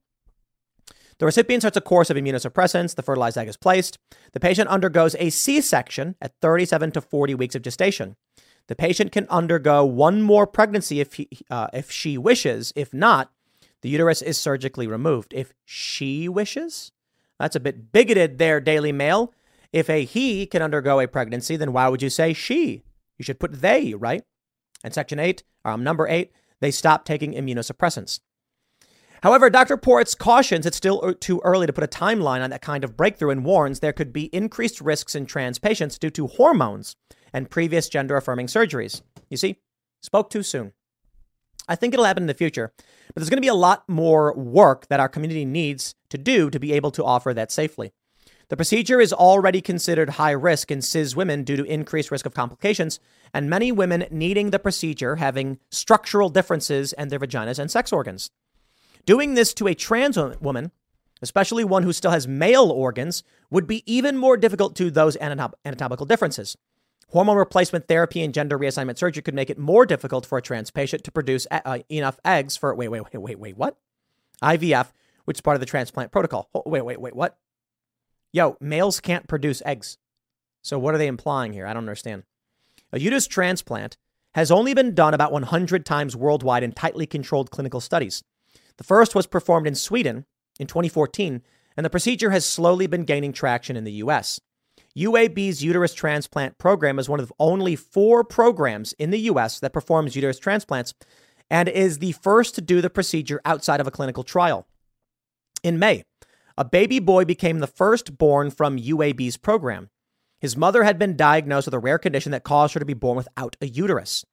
The recipient starts a course of immunosuppressants. The fertilized egg is placed. The patient undergoes a C-section at thirty-seven to forty weeks of gestation. The patient can undergo one more pregnancy if he, uh, if she wishes. If not, the uterus is surgically removed. If she wishes? That's a bit bigoted there, Daily Mail. If a he can undergo a pregnancy, then why would you say she? You should put they, right? And section eight, um, number eight, they stop taking immunosuppressants. However, Doctor Porritt cautions it's still too early to put a timeline on that kind of breakthrough and warns there could be increased risks in trans patients due to hormones and previous gender-affirming surgeries. You see, spoke too soon. I think it'll happen in the future, but there's going to be a lot more work that our community needs to do to be able to offer that safely. The procedure is already considered high risk in cis women due to increased risk of complications, and many women needing the procedure having structural differences in their vaginas and sex organs. Doing this to a trans woman, especially one who still has male organs, would be even more difficult to those anatom- anatomical differences. Hormone replacement therapy and gender reassignment surgery could make it more difficult for a trans patient to produce uh, enough eggs for, wait, wait, wait, wait, wait, what? I V F, which is part of the transplant protocol. Oh, wait, wait, wait, what? Yo, males can't produce eggs. So what are they implying here? I don't understand. A uterus transplant has only been done about one hundred times worldwide in tightly controlled clinical studies. The first was performed in Sweden in twenty fourteen, and the procedure has slowly been gaining traction in the U S. U A B's uterus transplant program is one of only four programs in the U S that performs uterus transplants and is the first to do the procedure outside of a clinical trial. In May, a baby boy became the first born from U A B's program. His mother had been diagnosed with a rare condition that caused her to be born without a uterus.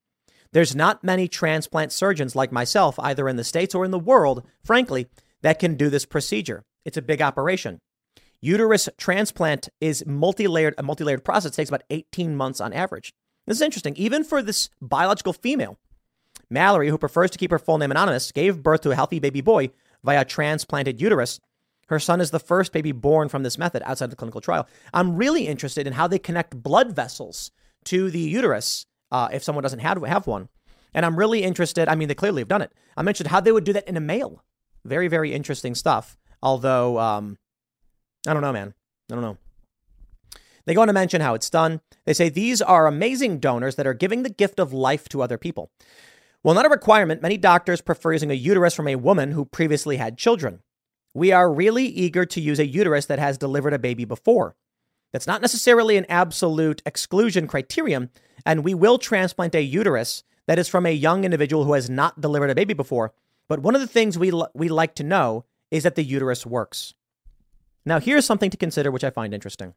There's not many transplant surgeons like myself, either in the States or in the world, frankly, that can do this procedure. It's a big operation. Uterus transplant is multi-layered, a multi-layered process. It takes about eighteen months on average. This is interesting. Even for this biological female, Mallory, who prefers to keep her full name anonymous, gave birth to a healthy baby boy via transplanted uterus. Her son is the first baby born from this method outside the clinical trial. I'm really interested in how they connect blood vessels to the uterus uh, if someone doesn't have, have one. And I'm really interested. I mean, they clearly have done it. I'm interested how they would do that in a male. Very, very interesting stuff. Although, um, I don't know, man. I don't know. They go on to mention how it's done. They say these are amazing donors that are giving the gift of life to other people. Well, not a requirement. Many doctors prefer using a uterus from a woman who previously had children. We are really eager to use a uterus that has delivered a baby before. That's not necessarily an absolute exclusion criterion, and we will transplant a uterus that is from a young individual who has not delivered a baby before. But one of the things we l- we like to know is that the uterus works. Now, here's something to consider, which I find interesting.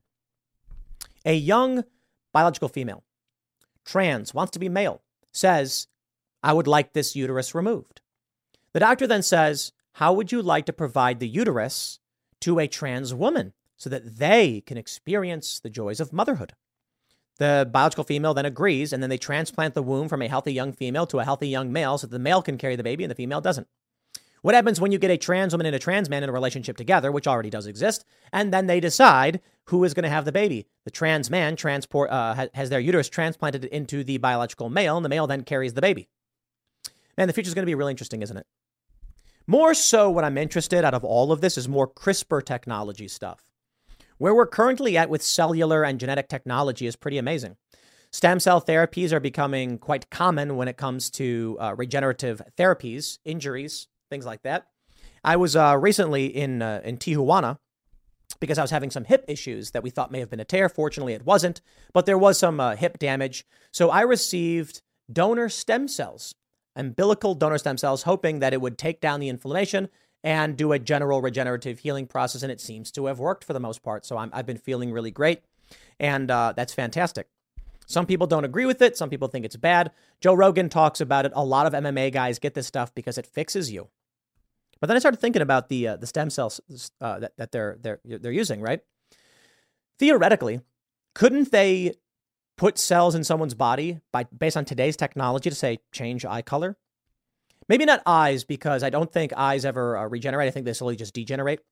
A young biological female, trans, wants to be male, says, I would like this uterus removed. The doctor then says, how would you like to provide the uterus to a trans woman so that they can experience the joys of motherhood? The biological female then agrees, and then they transplant the womb from a healthy young female to a healthy young male so that the male can carry the baby and the female doesn't. What happens when you get a trans woman and a trans man in a relationship together, which already does exist, and then they decide who is going to have the baby? The trans man transport uh, has their uterus transplanted into the biological male, and the male then carries the baby. Man, the future is going to be really interesting, isn't it? More so, what I'm interested out of all of this is more CRISPR technology stuff. Where we're currently at with cellular and genetic technology is pretty amazing. Stem cell therapies are becoming quite common when it comes to uh, regenerative therapies, injuries, things like that. I was uh, recently in uh, in Tijuana because I was having some hip issues that we thought may have been a tear. Fortunately, it wasn't, but there was some uh, hip damage. So I received donor stem cells, umbilical donor stem cells, hoping that it would take down the inflammation and do a general regenerative healing process. And it seems to have worked for the most part. So I'm, I've been feeling really great. And uh, that's fantastic. Some people don't agree with it. Some people think it's bad. Joe Rogan talks about it. A lot of M M A guys get this stuff because it fixes you. But then I started thinking about the uh, the stem cells uh, that, that they're they're they're using, right? Theoretically, couldn't they put cells in someone's body by based on today's technology to say change eye color? Maybe not eyes, because I don't think eyes ever uh, regenerate. I think they slowly just degenerate.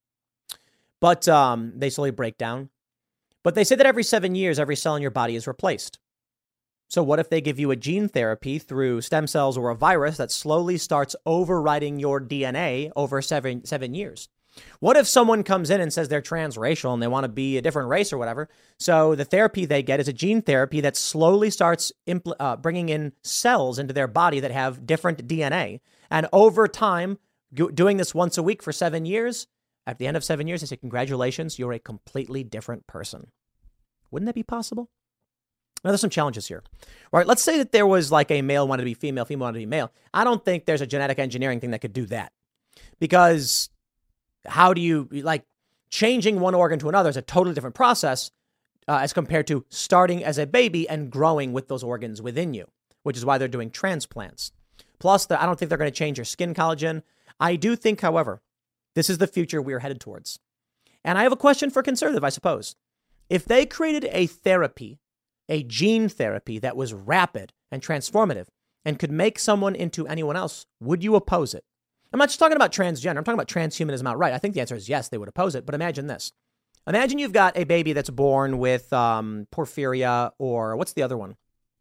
But um, they slowly break down. But they say that every seven years, every cell in your body is replaced. So what if they give you a gene therapy through stem cells or a virus that slowly starts overwriting your D N A over seven seven years? What if someone comes in and says they're transracial and they want to be a different race or whatever? So the therapy they get is a gene therapy that slowly starts impl- uh, bringing in cells into their body that have different D N A. And over time, go- doing this once a week for seven years, at the end of seven years, they say, congratulations, you're a completely different person. Wouldn't that be possible? Now, there's some challenges here. All right, let's say that there was like a male wanted to be female, female wanted to be male. I don't think there's a genetic engineering thing that could do that. Because how do you, like, changing one organ to another is a totally different process uh, as compared to starting as a baby and growing with those organs within you, which is why they're doing transplants. Plus, the, I don't think they're going to change your skin collagen. I do think, however, this is the future we're headed towards. And I have a question for conservative, I suppose. If they created a therapy, a gene therapy that was rapid and transformative and could make someone into anyone else, would you oppose it? I'm not just talking about transgender. I'm talking about transhumanism outright. I think the answer is yes, they would oppose it. But imagine this. Imagine you've got a baby that's born with um, porphyria, or what's the other one?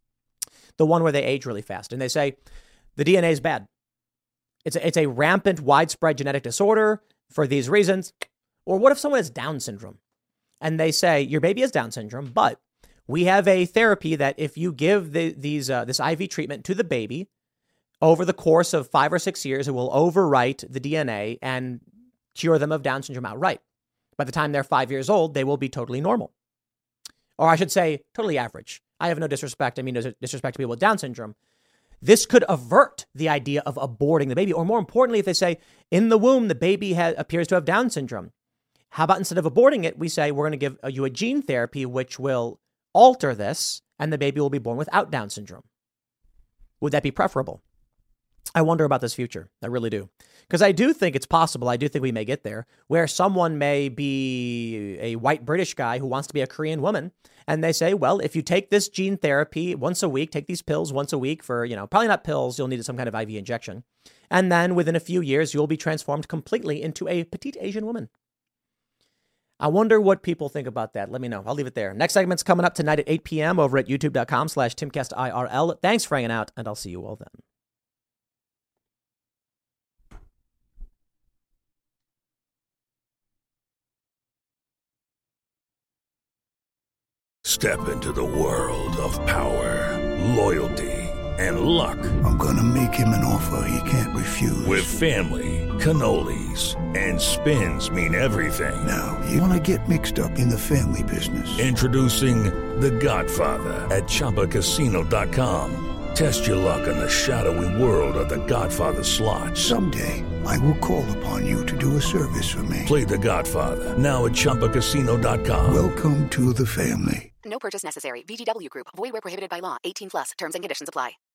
The one where they age really fast. And they say the D N A is bad. It's a, it's a rampant, widespread genetic disorder for these reasons. Or what if someone has Down syndrome? And they say your baby has Down syndrome, but we have a therapy that if you give the, these uh, this I V treatment to the baby over the course of five or six years, it will overwrite the D N A and cure them of Down syndrome outright. By the time they're five years old, they will be totally normal. Or I should say totally average. I have no disrespect. I mean, no disrespect to people with Down syndrome. This could avert the idea of aborting the baby. Or more importantly, if they say in the womb, the baby ha- appears to have Down syndrome. How about instead of aborting it, we say we're going to give you a gene therapy which will alter this, and the baby will be born without Down syndrome. Would that be preferable? I wonder about this future. I really do. Because I do think it's possible. I do think we may get there where someone may be a white British guy who wants to be a Korean woman. And they say, well, if you take this gene therapy once a week, take these pills once a week for, you know, probably not pills. You'll need some kind of I V injection. And then within a few years, you'll be transformed completely into a petite Asian woman. I wonder what people think about that. Let me know. I'll leave it there. Next segment's coming up tonight at eight p.m. over at youtube.com slash TimCastIRL. Thanks for hanging out, and I'll see you all then. Step into the world of power, loyalty, and luck. I'm gonna make him an offer he can't refuse. With family, cannolis, and spins mean everything. Now, you wanna get mixed up in the family business. Introducing The Godfather at Chumba Casino dot com. Test your luck in the shadowy world of The Godfather slot. Someday, I will call upon you to do a service for me. Play The Godfather, now at Chumba Casino dot com. Welcome to the family. No purchase necessary. V G W Group. Void where prohibited by law. eighteen plus. Terms and conditions apply.